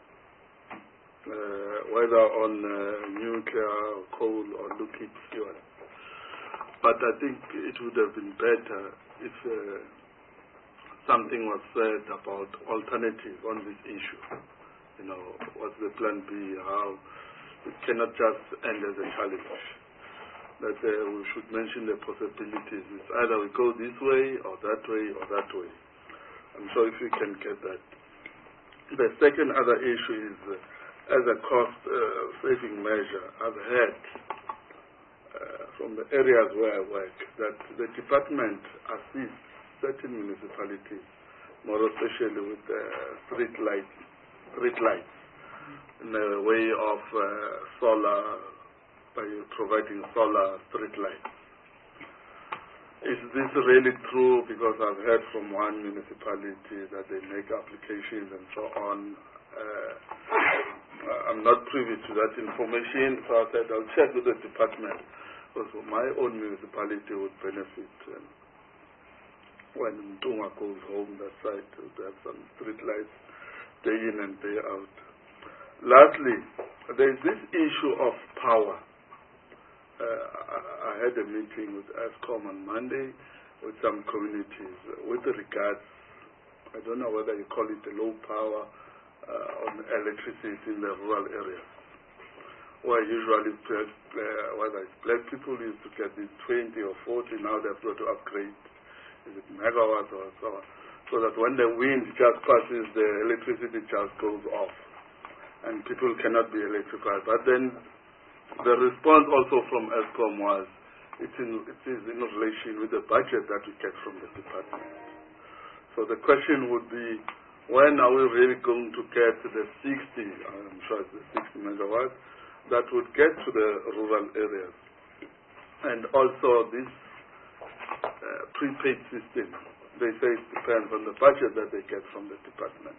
whether on nuclear, coal, or liquid fuel. But I think it would have been better if something was said about alternatives on this issue. What's the plan B? How it cannot just end as a challenge. That we should mention the possibilities. It's either we go this way or that way or that way. I'm sure if we can get that. The second other issue is as a cost-saving measure. I've heard from the areas where I work that the department assists certain municipalities more especially with street lights in the way of solar, by providing solar street lights. Is this really true? Because I've heard from one municipality that they make applications and so on. I'm not privy to that information, so I said I'll check with the department. Also, my own municipality would benefit when Mtunga goes home that side to have some street lights day in and day out. Lastly, there is this issue of power. I had a meeting with ESCOM on Monday with some communities with regards, I don't know whether you call it a low power on electricity in the rural areas, where usually whether it's black people used to get these 20 or 40, now they've got to upgrade, is it megawatts or so on, so that when the wind just passes, the electricity just goes off, and people cannot be electrified. But then the response also from ESCOM was, it is in relation with the budget that we get from the department. So the question would be, when are we really going to get the 60, I'm sure it's the 60 megawatts, that would get to the rural areas? And also this prepaid system, they say it depends on the budget that they get from the department.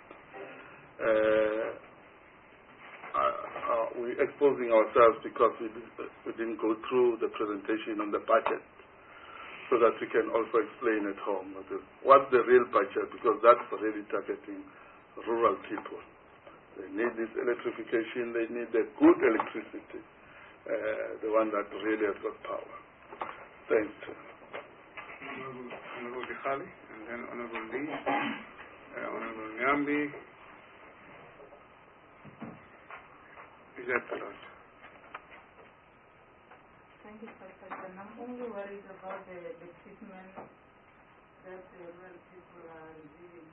We're exposing ourselves because we didn't go through the presentation on the budget, so that we can also explain at home what's the real budget, because that's really targeting rural people. They need this electrification, they need the good electricity, the one that really has got power. Thanks. Honorable Dihali, and then Honorable Lee, Honorable Nyambi. Is that the last? Thank you, President. I'm only worried about the treatment that the rural people are receiving.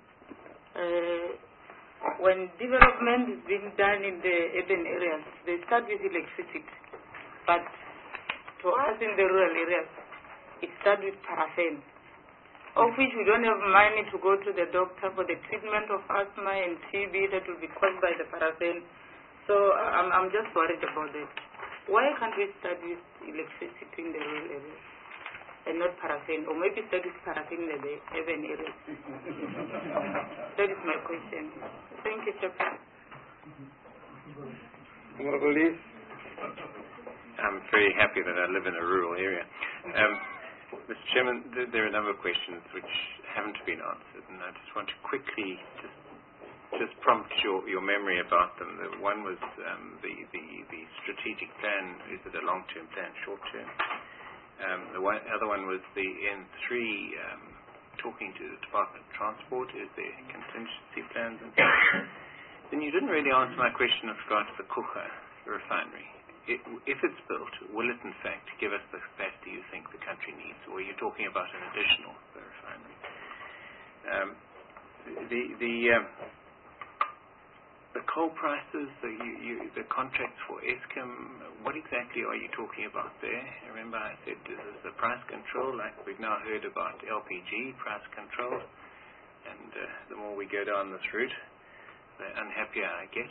When development is being done in the urban areas, they start with electricity. But for us in the rural areas, it starts with paraffin, of which we don't have money to go to the doctor for the treatment of asthma and TB that will be caused by the paraffin. So I'm just worried about that. Why can't we start with electricity in the rural areas and not paraffin? Or maybe start with paraffin in the urban areas? That is my question. Thank you, Chairman. Honorable Lee. I'm very happy that I live in a rural area. Mr. Chairman, there are a number of questions which haven't been answered, and I just want to quickly just prompt your memory about them. One was the strategic plan. Is it a long-term plan, short-term? The other one was the N3, talking to the Department of Transport. Is there contingency plans? And then you didn't really answer my question with regard to the Coega refinery. If it's built, will it in fact give us the capacity you think the country needs, or are you talking about an additional refinery? The coal prices, the contracts for Eskom, what exactly are you talking about there? Remember I said this is the price control, like we've now heard about LPG price control, and the more we go down this route, the unhappier I get.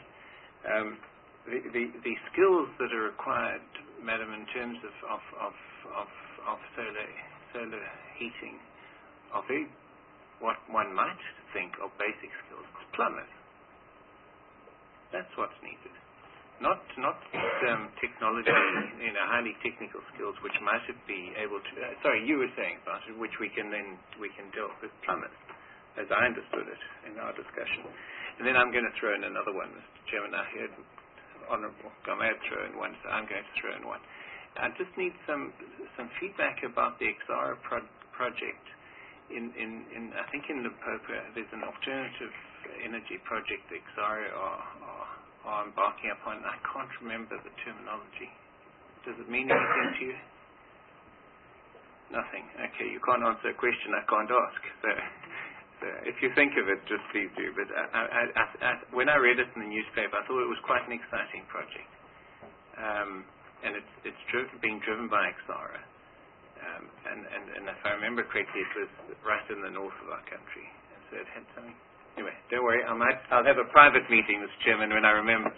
The skills that are required, Madam, in terms of solar heating are very, what one might think of basic skills. It's plumbers. That's what's needed. Not technology, highly technical skills which might be able to. Sorry, you were saying about it, which we can deal with plumbers, as I understood it in our discussion. And then I'm going to throw in another one, Mr. Chairman. I heard Honourable Gamaid throw in one, so I'm going to throw in one. I just need some feedback about the Exxaro project. In I think in Limpopo there's an alternative energy project that Exxaro are embarking upon. I can't remember the terminology. Does it mean anything to you? Nothing. Okay, you can't answer a question I can't ask. So if you think of it, just please do. But when I read it in the newspaper, I thought it was quite an exciting project. And it's being driven by Exxaro. And if I remember correctly, it was right in the north of our country. And so that had something. Anyway, don't worry. I'll have a private meeting, Mr. Chairman, when I remember.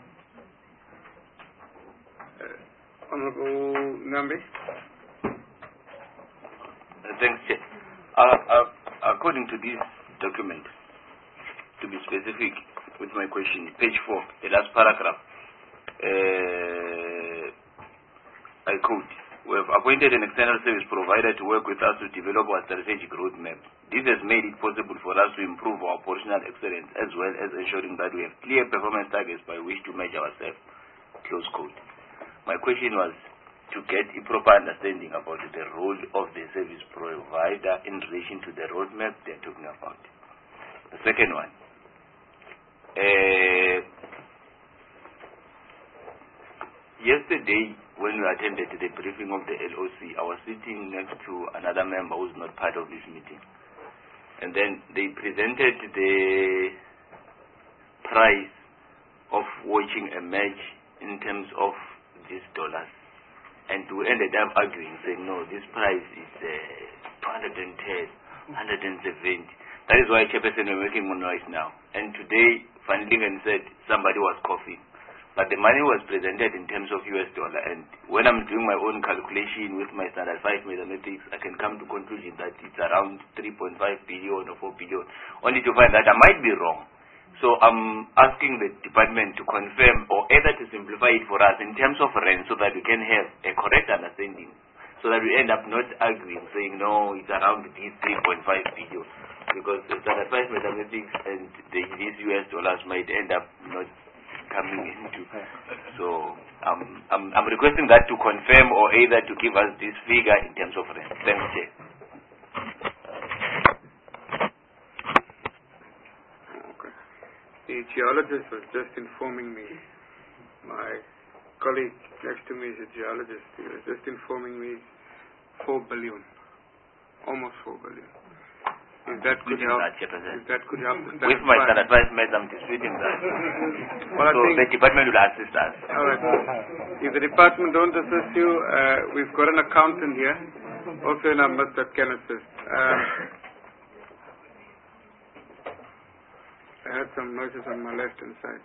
Honorable Nambi. Thanks, Chair. According to this document, to be specific with my question, page 4, the last paragraph, I quote, "We have appointed an external service provider to work with us to develop our strategic roadmap. This has made it possible for us to improve our operational excellence as well as ensuring that we have clear performance targets by which to measure ourselves." Close quote. My question was to get a proper understanding about the role of the service provider in relation to the roadmap they're talking about. The second one, yesterday when we attended the briefing of the LOC, I was sitting next to another member who's not part of this meeting. And then they presented the price of watching a match in terms of these dollars. And we ended up arguing, saying, no, this price is 210, 170. That is why Chairperson we're making more noise now. And today, Van Lingen said somebody was coughing. But the money was presented in terms of US dollar. And when I'm doing my own calculation with my standard 5 mathematics, I can come to conclusion that it's around 3.5 billion or 4 billion. Only to find that I might be wrong. So I'm asking the department to confirm or either to simplify it for us in terms of rent so that we can have a correct understanding. So that we end up not arguing, saying, no, it's around these 3.5 billion. Because the standard 5 mathematics and these US dollars might end up not coming into. So I'm requesting that to confirm or either to give us this figure in terms of rent. Thanks, Chair. Okay. The geologist was just informing me, my colleague next to me is a geologist, he was just informing me 4 billion, almost 4 billion. If that could help, with my standard 5 math, I'm disputing that. Well, so the department will assist us. All right. If the department don't assist you, we've got an accountant here, also a number that can assist. I heard some noises on my left-hand side.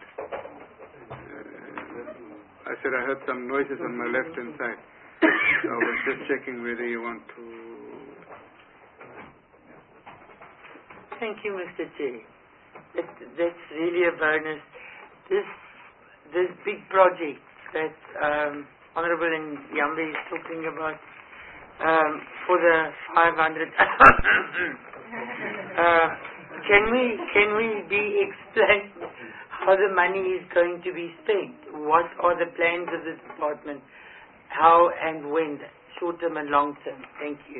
I said I heard some noises on my left-hand side. So I was just checking whether you want to... Thank you, Mr. Chair. That's really a bonus. This big project that Honorable Nyambe is talking about for the 500. Can we be explained how the money is going to be spent? What are the plans of the department? How and when? Short term and long term. Thank you.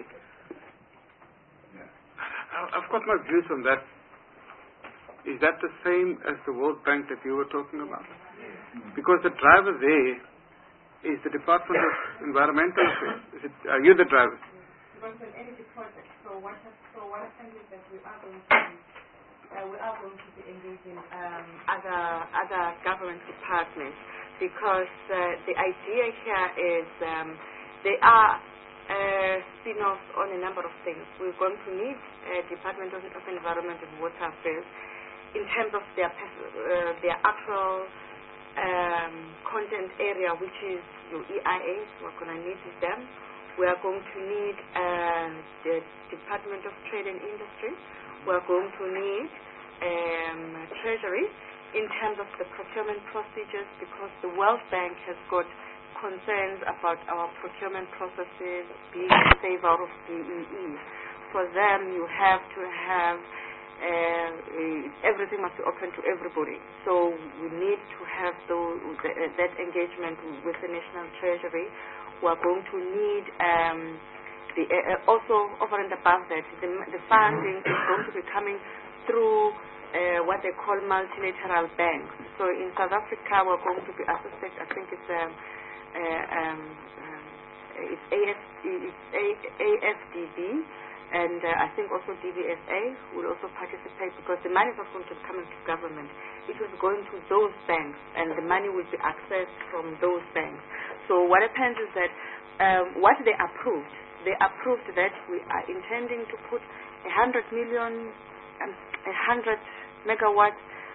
I've got my views on that. Is that the same as the World Bank that you were talking about? Because the driver there is the Department of Environmental Affairs. Are you the driver? Because an energy project. So what happens is that we are going to be engaging other government departments, because the idea here is they are spin-offs on a number of things. We're going to need Department of Environment and Water Affairs in terms of their actual content area, which is your EIAs. We're going to need them. We are going to need the Department of Trade and Industry. We're going to need Treasury in terms of the procurement procedures, because the World Bank has got concerns about our procurement processes being in favor of DEE. For them, you have to have everything must be open to everybody. So we need to have that engagement with the National Treasury. We're going to need also over and above that, the funding is going to be coming through what they call multilateral banks. So in South Africa, we're going to be assisted. I think it's AFDB, and I think also DVSA will also participate, because the money is not going to come into government. It was going to those banks, and the money will be accessed from those banks. So what happens is that what they approved that we are intending to put 100 million 100 megawatt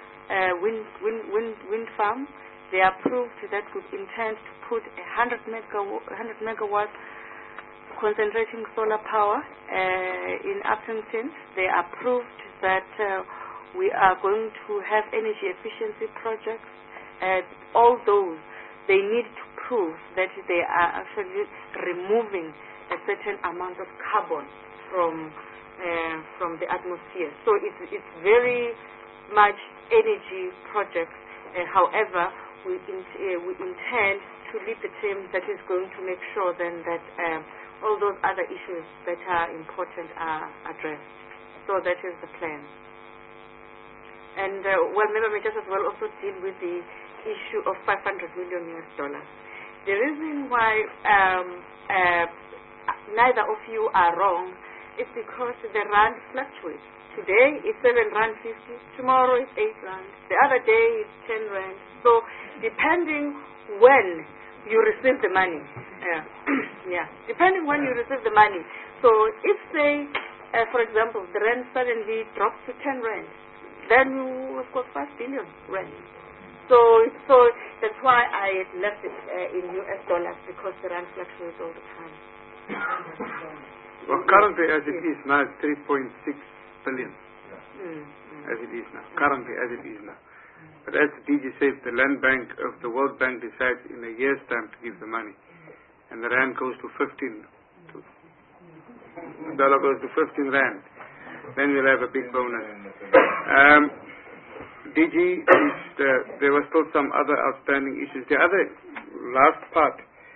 wind farm. They approved that we intend to put 100 megawatt concentrating solar power in Upton. They approved that we are going to have energy efficiency projects. All those, they need to prove that they are actually removing a certain amount of carbon from the atmosphere. So it's very much energy projects. However, we intend to lead the team that is going to make sure then that all those other issues that are important are addressed. So that is the plan. And member may just as well also deal with the issue of $500 million. The reason why neither of you are wrong is because the rand fluctuates. Today it's 7 rand 50, tomorrow it's 8 rand, the other day it's 10 rand. So depending when you receive the money, depending when you receive the money. So if say, for example, the rand suddenly drops to 10 rand, then you have got 5 billion rand. So that's why I left it in US dollars, because the rand fluctuates all the time. Well, currently as it is now, it's 3.6 billion. As it is now. Currently as it is now. But as the DG says, the Land Bank of the World Bank decides in a year's time to give the money. And the rand goes to 15. The dollar goes to 15 rand. Then we'll have a big bonus. DG, there were still some other outstanding issues. The other last part,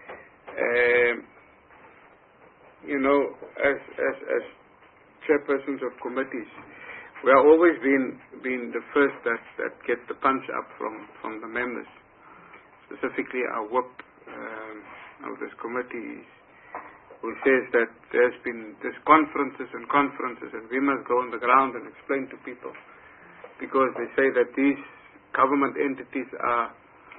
as chairpersons of committees, we are always been the first that get the punch up from the members. Specifically our whip of this committee, who says that there's been conferences, and we must go on the ground and explain to people, because they say that these government entities are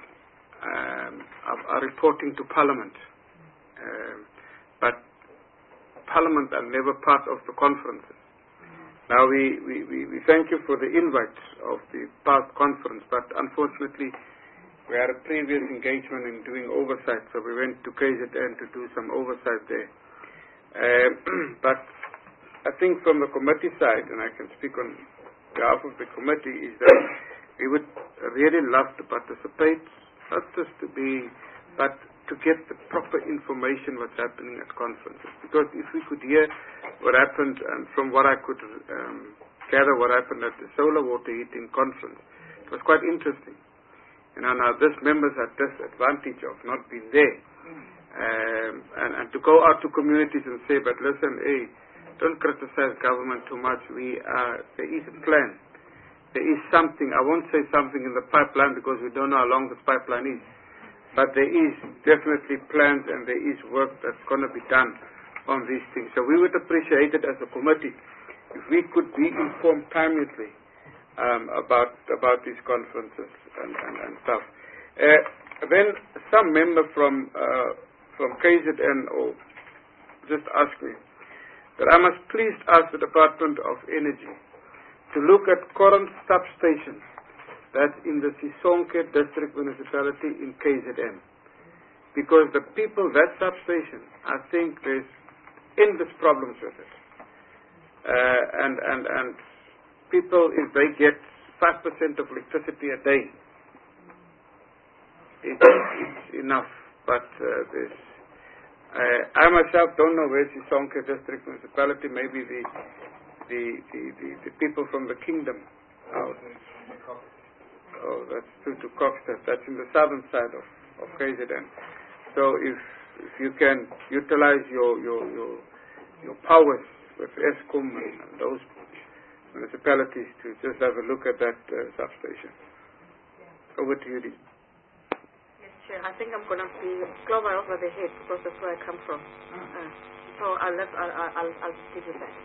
reporting to Parliament, but Parliament are never part of the conferences. Now we thank you for the invite of the past conference, but unfortunately we had a previous engagement in doing oversight, so we went to KZN to do some oversight there. But I think from the committee side, and I can speak on behalf of the committee, is that we would really love to participate, not just but to get the proper information what's happening at conferences. Because if we could hear what happened, and from what I could gather what happened at the solar water heating conference, it was quite interesting. Now this members are disadvantaged of not being there. And to go out to communities and say, but listen, hey, don't criticize government too much. There is a plan. There is something. I won't say something in the pipeline because we don't know how long this pipeline is. But there is definitely plans, and there is work that's going to be done on these things. So we would appreciate it as a committee if we could be informed timely about these conferences and stuff. Then some member from KZN just asked me that I must please ask the Department of Energy to look at current substations that's in the Sisonke District Municipality in KZN. Because the people, that substation, I think there's endless problems with it. And people, if they get 5% of electricity a day, it's enough. But I myself don't know where Sisonke District Municipality, maybe the people from the kingdom out. Oh, that's to Kokstad. That's in the southern side of KZN. So if you can utilize your powers with Eskom and those municipalities to just have a look at that substation. Over to you, Dee. Yes, Chair. I think I'm going to be clover over the head because that's where I come from. So I'll stick with that.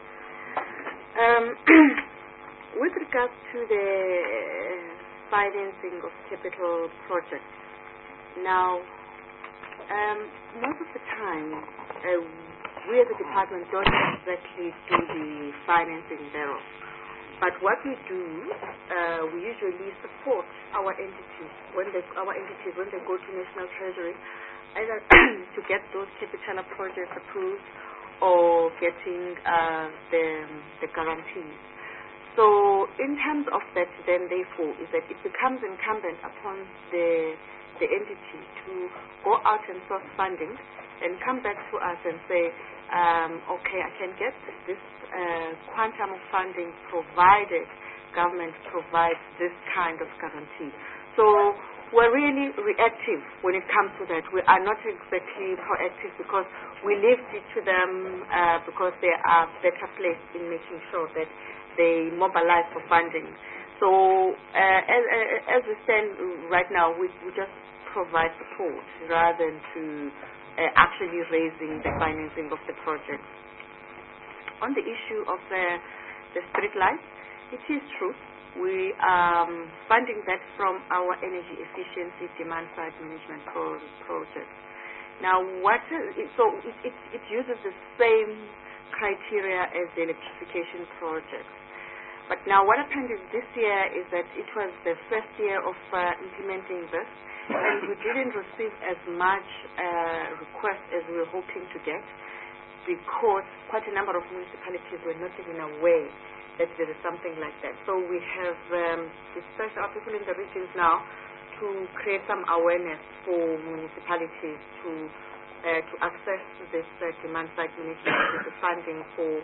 With regards to the financing of capital projects. Now, most of the time, we as a department don't exactly do the financing thereof. But what we do, we usually support our entities when they go to National Treasury, either to get those capital projects approved or getting the guarantees. So in terms of that, then therefore, is that it becomes incumbent upon the entity to go out and source funding and come back to us and say, okay, I can get this quantum of funding provided government provides this kind of guarantee. So we're really reactive when it comes to that. We are not exactly proactive because we leave it to them because they are better placed in making sure that they mobilize for funding. So as we stand right now, we just provide support rather than to actually raising the financing of the project. On the issue of the street lights, it is true. We are funding that from our energy efficiency demand side management project. Now, it uses the same criteria as the electrification project. But now what happened is this year is that it was the first year of implementing this, and we didn't receive as much requests as we were hoping to get because quite a number of municipalities were not even aware that there is something like that. So we have dispersed our people in the regions now to create some awareness for municipalities to access this demand side management with the funding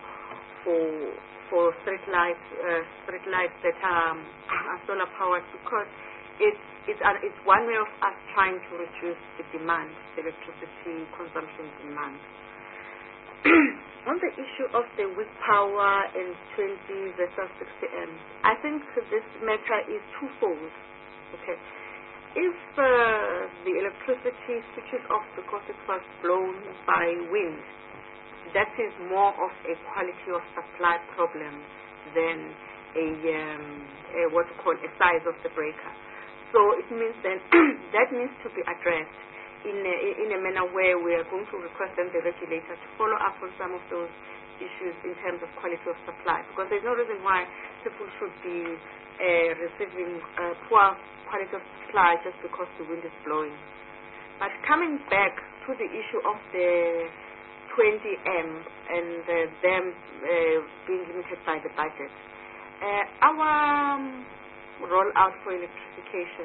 for street lights that are solar powered, because it's one way of us trying to reduce the demand, the electricity consumption demand. On the issue of the weak power in 20 versus 60 amps, I think this matter is twofold. Okay, if the electricity switches off because it was blown by wind, that is more of a quality of supply problem than what we call a size of the breaker. So it means then that needs to be addressed in a manner where we are going to request them, the regulator, to follow up on some of those issues in terms of quality of supply, because there's no reason why people should be receiving poor quality of supply just because the wind is blowing. But coming back to the issue of the 20M and them being limited by the budget, our rollout for electrification,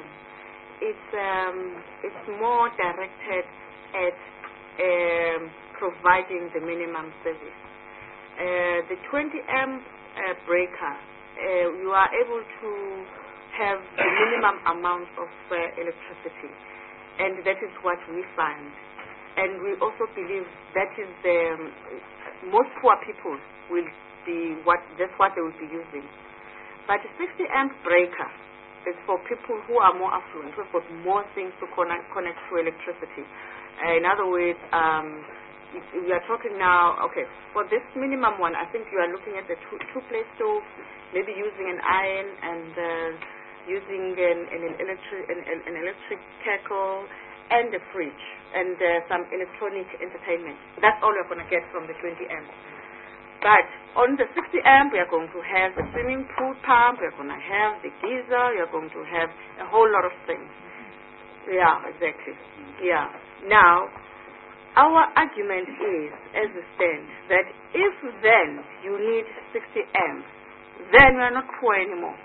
it's more directed at providing the minimum service. The 20M breaker, you are able to have the minimum amount of electricity, and that is what we fund. And we also believe that is most poor people will be that's what they will be using. But the 60 amp breaker is for people who are more affluent, who have got more things to connect to electricity. In other words, we are talking now, okay, for this minimum one, I think you are looking at the two-place stove, maybe using an iron and using an electric kettle and a fridge and some electronic entertainment. That's all you're going to get from the 20 amp. But on the 60 amp, we are going to have the swimming pool pump, we are going to have the geyser, we are going to have a whole lot of things. Yeah, exactly. Yeah. Now, our argument is, as it stands, that if then you need 60 amps, then we are not poor anymore.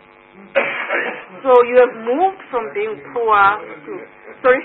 So you have moved from being poor to... Sorry?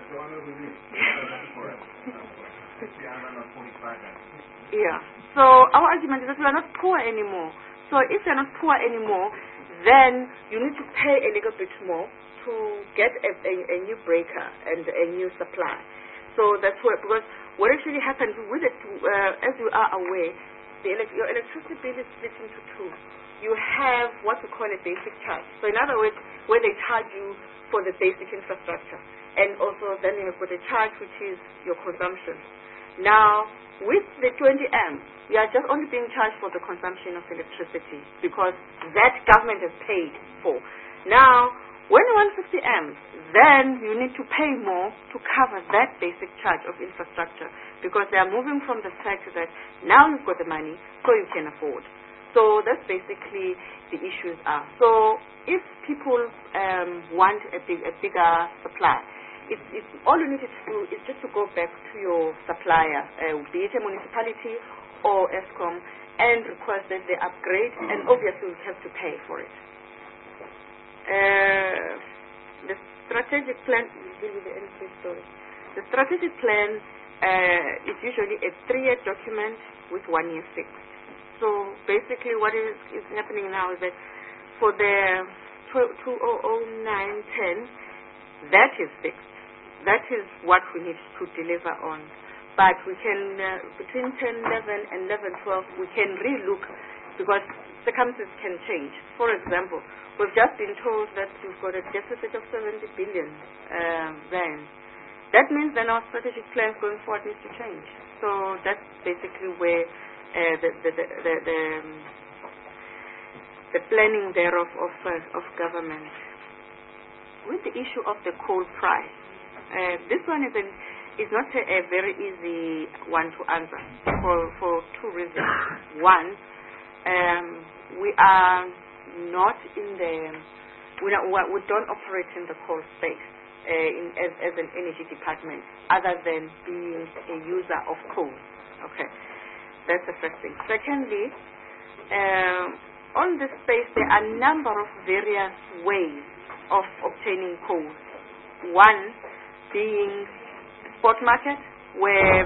Yeah. So our argument is that we are not poor anymore. So if you're not poor anymore, then you need to pay a little bit more to get a new breaker and a new supply. So that's what, because what actually happens with it, as you are aware, your electricity bill is split into two. You have what we call a basic charge. So in other words, where they charge you for the basic infrastructure. And also then you have got a charge which is your consumption. Now, with the 20 amps, we are just only being charged for the consumption of electricity because that government has paid for. Now, when you want 50 amps, then you need to pay more to cover that basic charge of infrastructure because they are moving from the fact that now you've got the money, so you can afford. So that's basically the issues are. So if people want a bigger supply, it's all you need to do is just to go back to your supplier, be it a municipality or Eskom, and request that they upgrade, and obviously we have to pay for it. The strategic plan, deal with the NC story. The strategic plan is usually a 3-year document with 1 year fixed. So basically what is happening now is that for the 2009-10, that is fixed. That is what we need to deliver on. But we can, between 10-11 and 11-12, we can relook because circumstances can change. For example, we've just been told that we've got a deficit of 70 billion rand. That means then our strategic plans going forward needs to change. So that's basically where the planning thereof of government. With the issue of the coal price, this one is not a very easy one to answer for two reasons. One, we are not in the we don't operate in the coal space as an energy department, other than being a user of coal. Okay, that's the first thing. Secondly, on this space there are a number of various ways of obtaining coal. One being spot market, where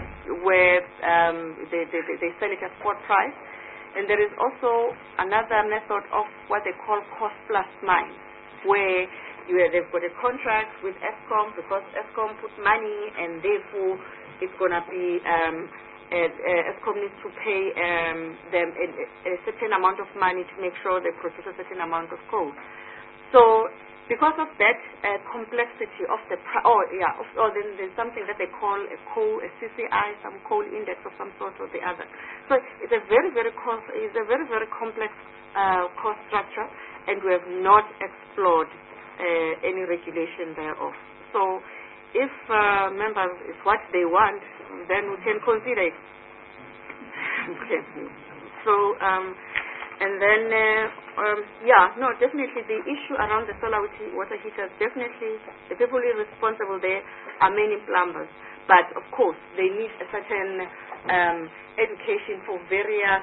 they sell it at spot price, and there is also another method of what they call cost plus mine, where they've got a contract with Eskom because Eskom put money, and therefore it's going to be Eskom needs to pay them a certain amount of money to make sure they produce a certain amount of coal. So because of that complexity of the then there's something that they call a CCI, some coal index of some sort or the other. So it's a very complex cost structure, and we have not explored any regulation thereof. So if members is what they want, then we can consider it. Okay. So and then definitely the issue around the solar water heaters, definitely the people who are responsible there are many plumbers, but of course they need a certain education for various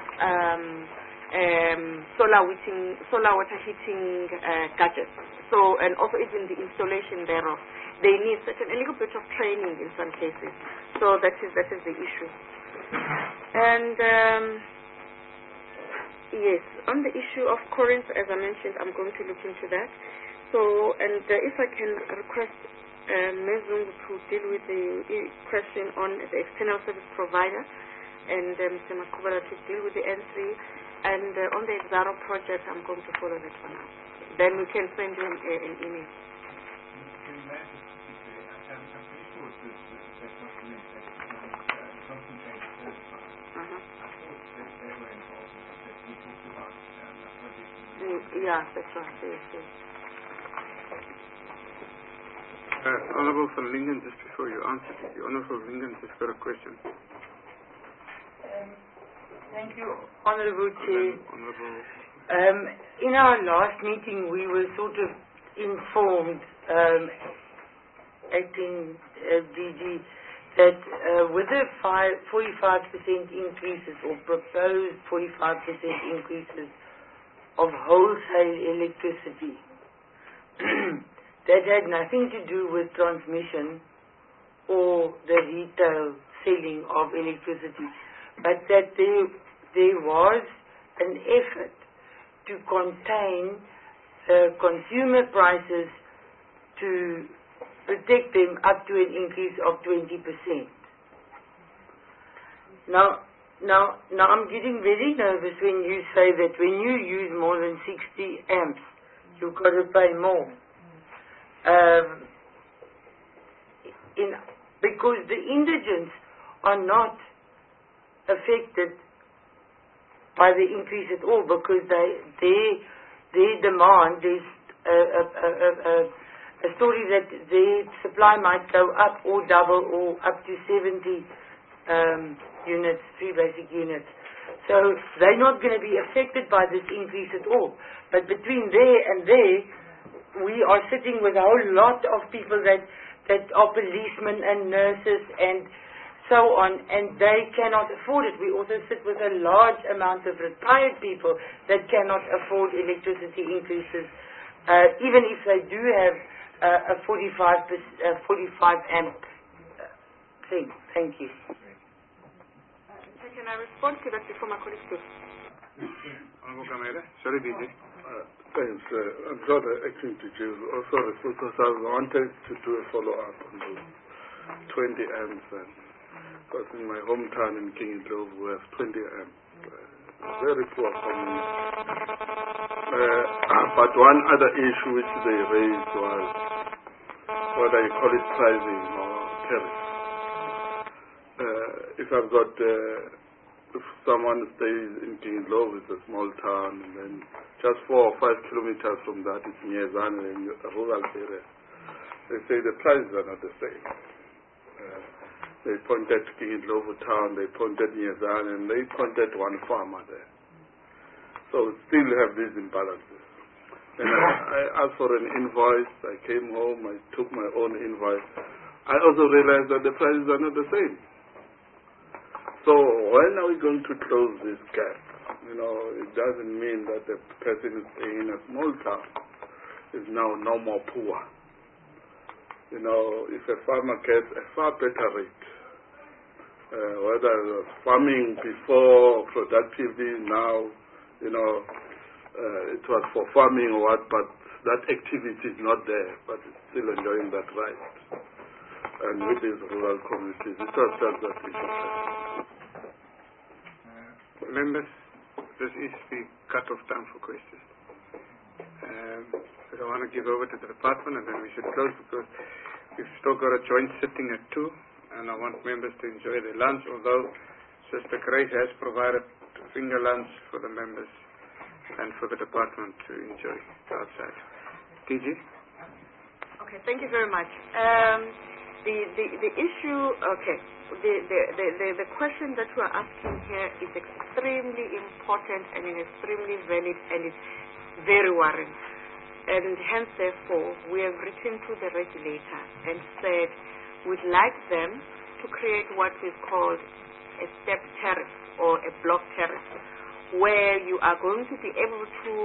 solar water heating gadgets. So, and also even the installation thereof, they need a little bit of training in some cases. So that is the issue. And yes, on the issue of Corinth, as I mentioned, I'm going to look into that. So, and if I can request Mezungu to deal with the question on the external service provider, and Mr. Makubala to deal with the N3, and on the Exaro project, I'm going to follow that one up. Then we can send him an email. Yeah, that's right. Yes. Honorable van Lingen, just before you answer, the Honorable Lingen just got a question. Thank you, Honorable Chair. In our last meeting, we were sort of informed, acting DG, that with the 45% increases or proposed 45% increases of wholesale electricity, that had nothing to do with transmission or the retail selling of electricity, but that there was an effort to contain consumer prices to protect them up to an increase of 20%. Now I'm getting very nervous when you say that when you use more than 60 amps, you've got to pay more. Because the indigents are not affected by the increase at all, because their demand is a story that their supply might go up or double or up to 70 units, 3 basic units. So they're not going to be affected by this increase at all. But between there and there, we are sitting with a whole lot of people that are policemen and nurses and so on, and they cannot afford it. We also sit with a large amount of retired people that cannot afford electricity increases, even if they do have a 45 amp thing. Thank you. Can I respond to that before my colleagues do? Honorable Gamede. Sorry, DJ. Thanks. I'm sorry, acting to you. Also, because I wanted to do a follow-up on those 20 amps. Because in my hometown in King Indlovu, we have 20 amps. Very poor community. But one other issue which they raised was whether you call it pricing or tariff. If I've got if someone stays in King Indlovu, it's a small town, and then just 4 or 5 kilometers from that is Nyezane, in a rural area. They say the prices are not the same. They pointed to King Indlovu town, they pointed Nyezane, and they pointed one farmer there. So we still have these imbalances. And I asked for an invoice. I came home, I took my own invoice. I also realized that the prices are not the same. So when are we going to close this gap? You know, it doesn't mean that the person who's staying in a small town is now no more poor. You know, if a farmer gets a far better rate, whether it was farming before, productivity now, you know, it was for farming or what, but that activity is not there, but it's still enjoying that right. And with these rural communities, it was just that issue. Members, this is the cut-off time for questions. I want to give over to the department and then we should close because we've still got a joint sitting at 2 and I want members to enjoy their lunch, although Sister Grace has provided finger lunch for the members and for the department to enjoy outside. DG? Okay, thank you very much. The issue, okay, the question that we are asking here is extremely important and extremely valid and it's very worrying. And hence, therefore, we have written to the regulator and said we'd like them to create what is called a step tariff or a block tariff, where you are going to be able to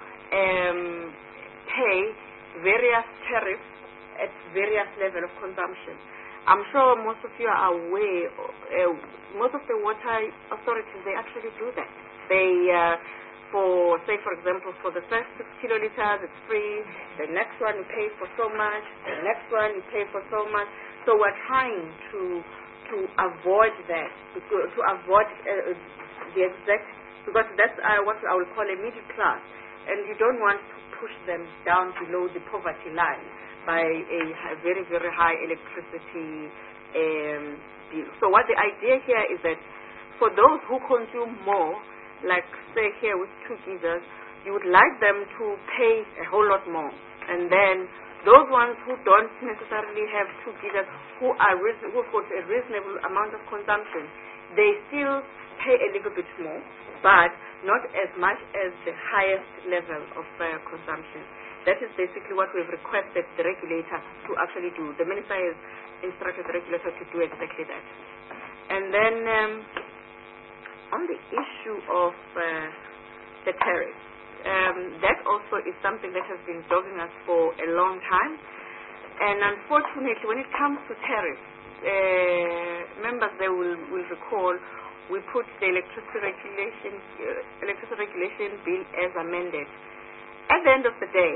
pay various tariffs at various levels of consumption. I'm sure most of you are aware, most of the water authorities, they actually do that. They, for example, for the first 6 kiloliters, it's free. The next one you pay for so much. The next one you pay for so much. So we're trying to avoid that, to avoid the exact, because that's what I would call a middle class. And you don't want to push them down below the poverty line by a very, very high electricity bill. So what the idea here is that for those who consume more, like say here with 2 geysers, you would like them to pay a whole lot more. And then those ones who don't necessarily have 2 geysers, who've got a reasonable amount of consumption, they still pay a little bit more, but not as much as the highest level of consumption. That is basically what we've requested the regulator to actually do. The minister has instructed the regulator to do exactly that. And then on the issue of the tariffs, that also is something that has been dogging us for a long time. And unfortunately, when it comes to tariffs, members there will recall we put the electricity regulation bill as amended. At the end of the day,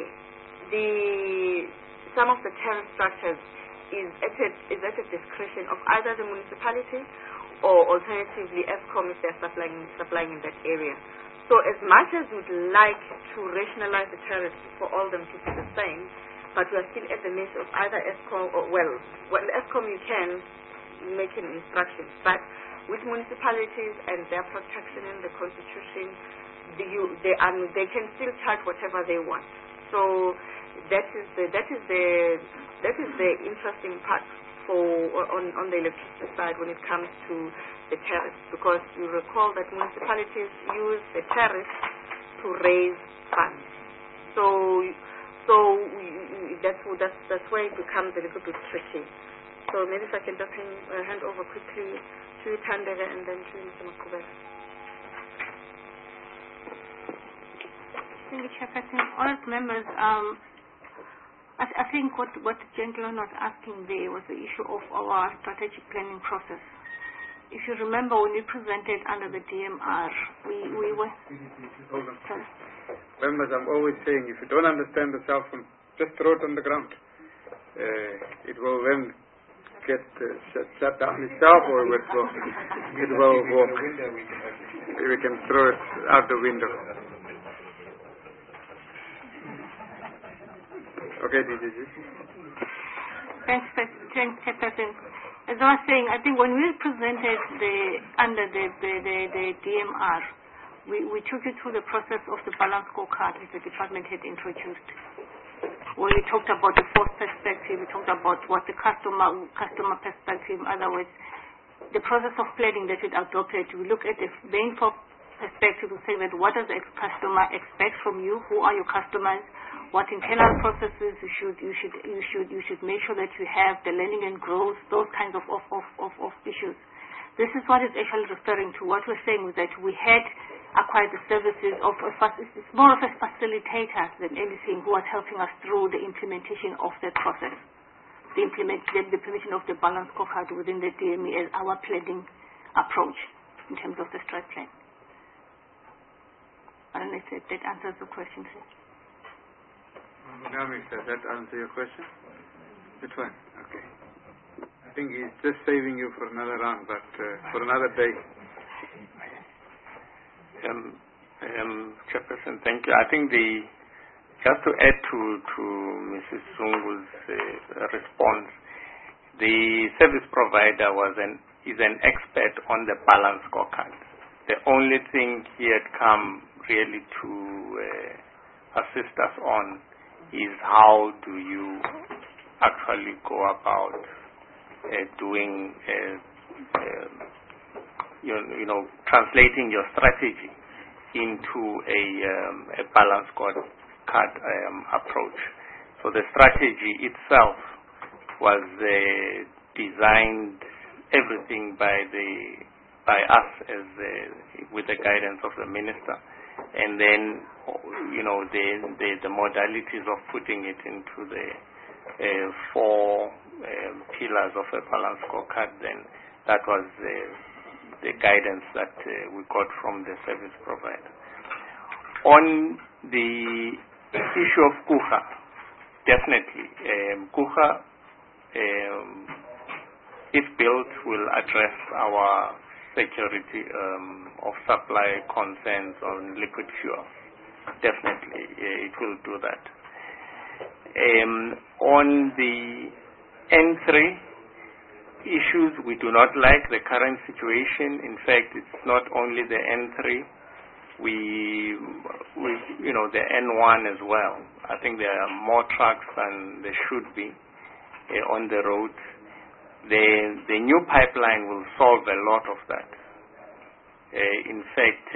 some of the tariff structures is at the discretion of either the municipality or alternatively ESCOM if they're supplying in that area. So as much as we'd like to rationalize the tariffs for all them to be the same, but we are still at the mercy of either ESCOM or, well, ESCOM you can make an instruction, but with municipalities and their protection in the Constitution, they can still charge whatever they want. So that is the interesting part on the electricity side when it comes to the tariffs, because you recall that municipalities use the tariffs to raise funds. So that's where it becomes a little bit tricky. So maybe if I can just hand over quickly to Tandega and then to Mr. Makubela. Thank you, Chairperson. Honourable members, I think what the gentleman was asking there was the issue of our strategic planning process. If you remember, when we presented under the DMR, we were... Hold on. Members, I'm always saying, if you don't understand the cell phone, just throw it on the ground. It will then get shut down itself, or it will walk. We can throw it out the window. Okay, DGG. Thanks, Chairperson. As I was saying, I think when we presented under the DMR, we took you through the process of the balance scorecard which the department had introduced. When we talked about the force perspective, we talked about what the customer perspective, in other words, the process of planning that we adopted. We look at the main perspective to say that what does the customer expect from you? Who are your customers? What internal processes you should make sure that you have the learning and growth, those kinds of issues. This is what is actually referring to. What we're saying is that we had acquired the services of it's more of a facilitator than anything who was helping us through the implementation of that process, the implementation of the balance scorecard within the DME as our planning approach in terms of the strat plan. I don't know if that answers the question, sir. Does that answer your question? Which one? Okay. I think he's just saving you for another round, but for another day. Chairperson, thank you. I think just to add to Mrs. Zungu's response, the service provider is an expert on the balance scorecard. The only thing he had come really to assist us on is how do you actually go about doing, translating your strategy into a balanced scorecard approach. So the strategy itself was designed everything by us with the guidance of the minister. And then, the modalities of putting it into the four pillars of a balanced scorecard, then that was the guidance that we got from the service provider. On the issue of KUHA, definitely, KUHA, if built, will address our security of supply concerns on liquid fuel. Definitely, it will do that. On the N3 issues, we do not like the current situation. In fact, it's not only the N3. The N1 as well. I think there are more trucks than there should be on the road. The new pipeline will solve a lot of that. In fact,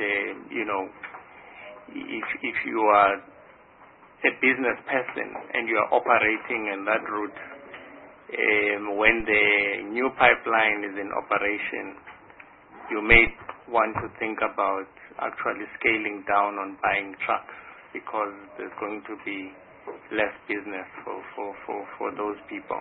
if you are a business person and you are operating in that route, when the new pipeline is in operation, you may want to think about actually scaling down on buying trucks, because there's going to be less business for those people.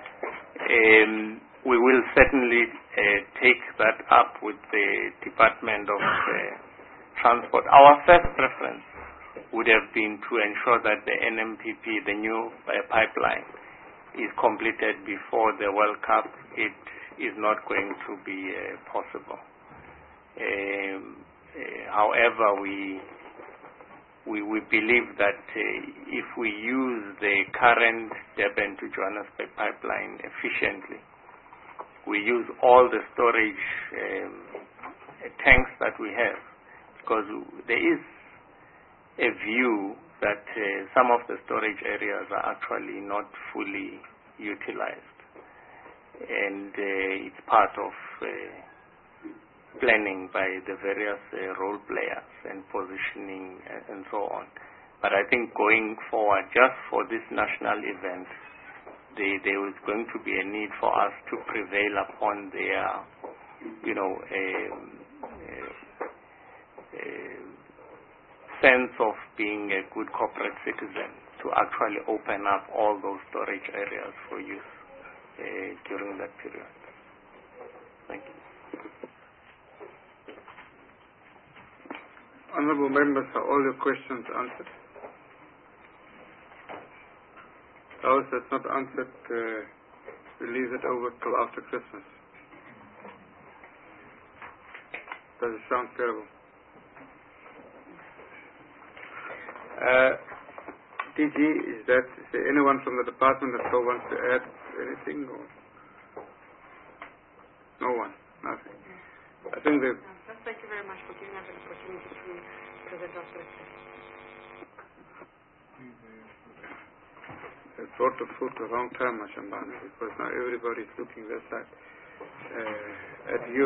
We will certainly take that up with the Department of Transport. Our first preference would have been to ensure that the NMPP, the new pipeline, is completed before the World Cup. It is not going to be possible. However, we believe that if we use the current Durban to Johannesburg pipeline efficiently, we use all the storage tanks that we have, because there is a view that some of the storage areas are actually not fully utilized. and it's part of planning by the various role players and positioning and so on. But I think going forward, just for this national event, there is going to be a need for us to prevail upon their, sense of being a good corporate citizen to actually open up all those storage areas for use during that period. Thank you. Honourable members, are all your questions answered? Those that's not answered, we'll leave it over till after Christmas. Does it sound terrible? DG, is there anyone from the department that still wants to add anything? Or? No one? Nothing? I think that... Thank you very much for giving us an opportunity to present our question. I brought the food the wrong time, Mashambana, because now everybody's looking that side at you.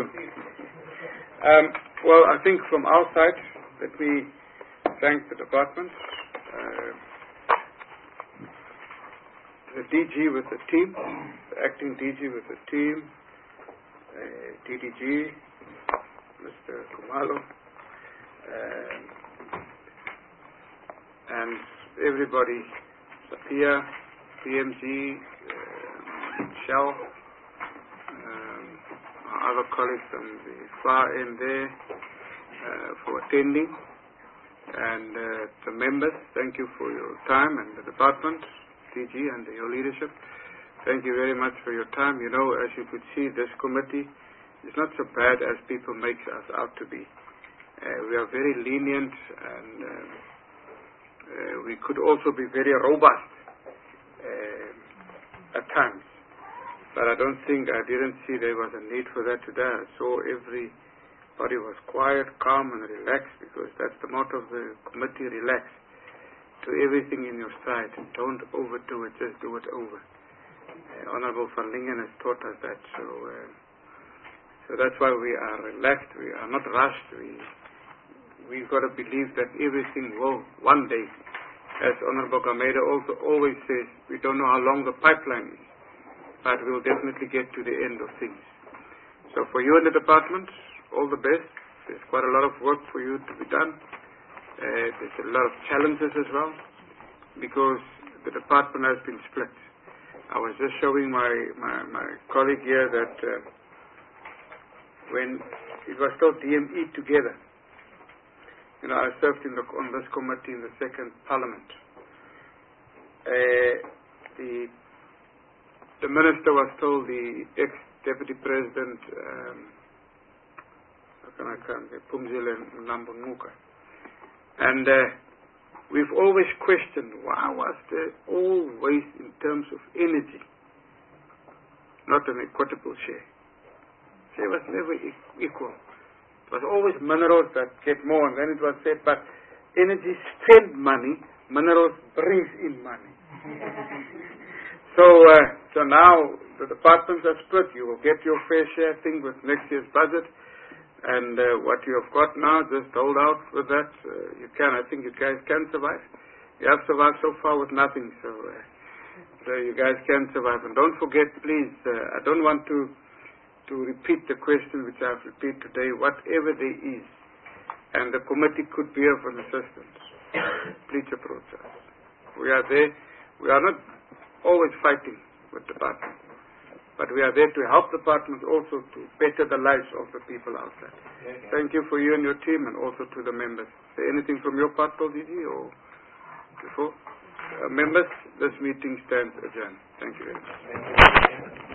Well, I think from our side, let me thank the department, the DG with the team, the acting DG with the team, DDG, Mr. Kumalo, and everybody, Sapia, PMG, Shell, our other colleagues on the far end there for attending, and the members, thank you for your time, and the department, DG, and your leadership. Thank you very much for your time. You know, as you could see, this committee is not so bad as people make us out to be. We are very lenient, and we could also be very robust at times. But I didn't see there was a need for that today. I saw everybody was quiet, calm, and relaxed, because that's the motto of the committee: relax. Do everything in your stride. Don't overdo it, just do it over. Honorable Van Lingen has taught us that. So that's why we are relaxed. We are not rushed. We've got to believe that everything will one day, as Honorable Gameda also always says, we don't know how long the pipeline is, but we'll definitely get to the end of things. So for you in the department, all the best. There's quite a lot of work for you to be done. There's a lot of challenges as well, because the department has been split. I was just showing my colleague here that when it was still DME together, you know, I served on this committee in the second parliament. The minister was still the ex-deputy president, Phumzile Mlambo-Ngcuka. And we've always questioned, why was there always, in terms of energy, not an equitable share? Share was never equal. It was always minerals that get more, and then it was said, but energy spends money, minerals brings in money. So now the departments are split. You will get your fair share thing with next year's budget. And what you have got now, just hold out with that. I think you guys can survive. You have survived so far with nothing, so you guys can survive. And don't forget, please, I don't want to repeat the question which I have repeated today. Whatever there is, and the committee could be of an assistance, please approach us. We are there. We are not always fighting with the department, but we are there to help the department also to better the lives of the people outside. Okay. Thank you for you and your team, and also to the members. Is there anything from your part, DG, or before? Members, this meeting stands adjourned. Thank you very much.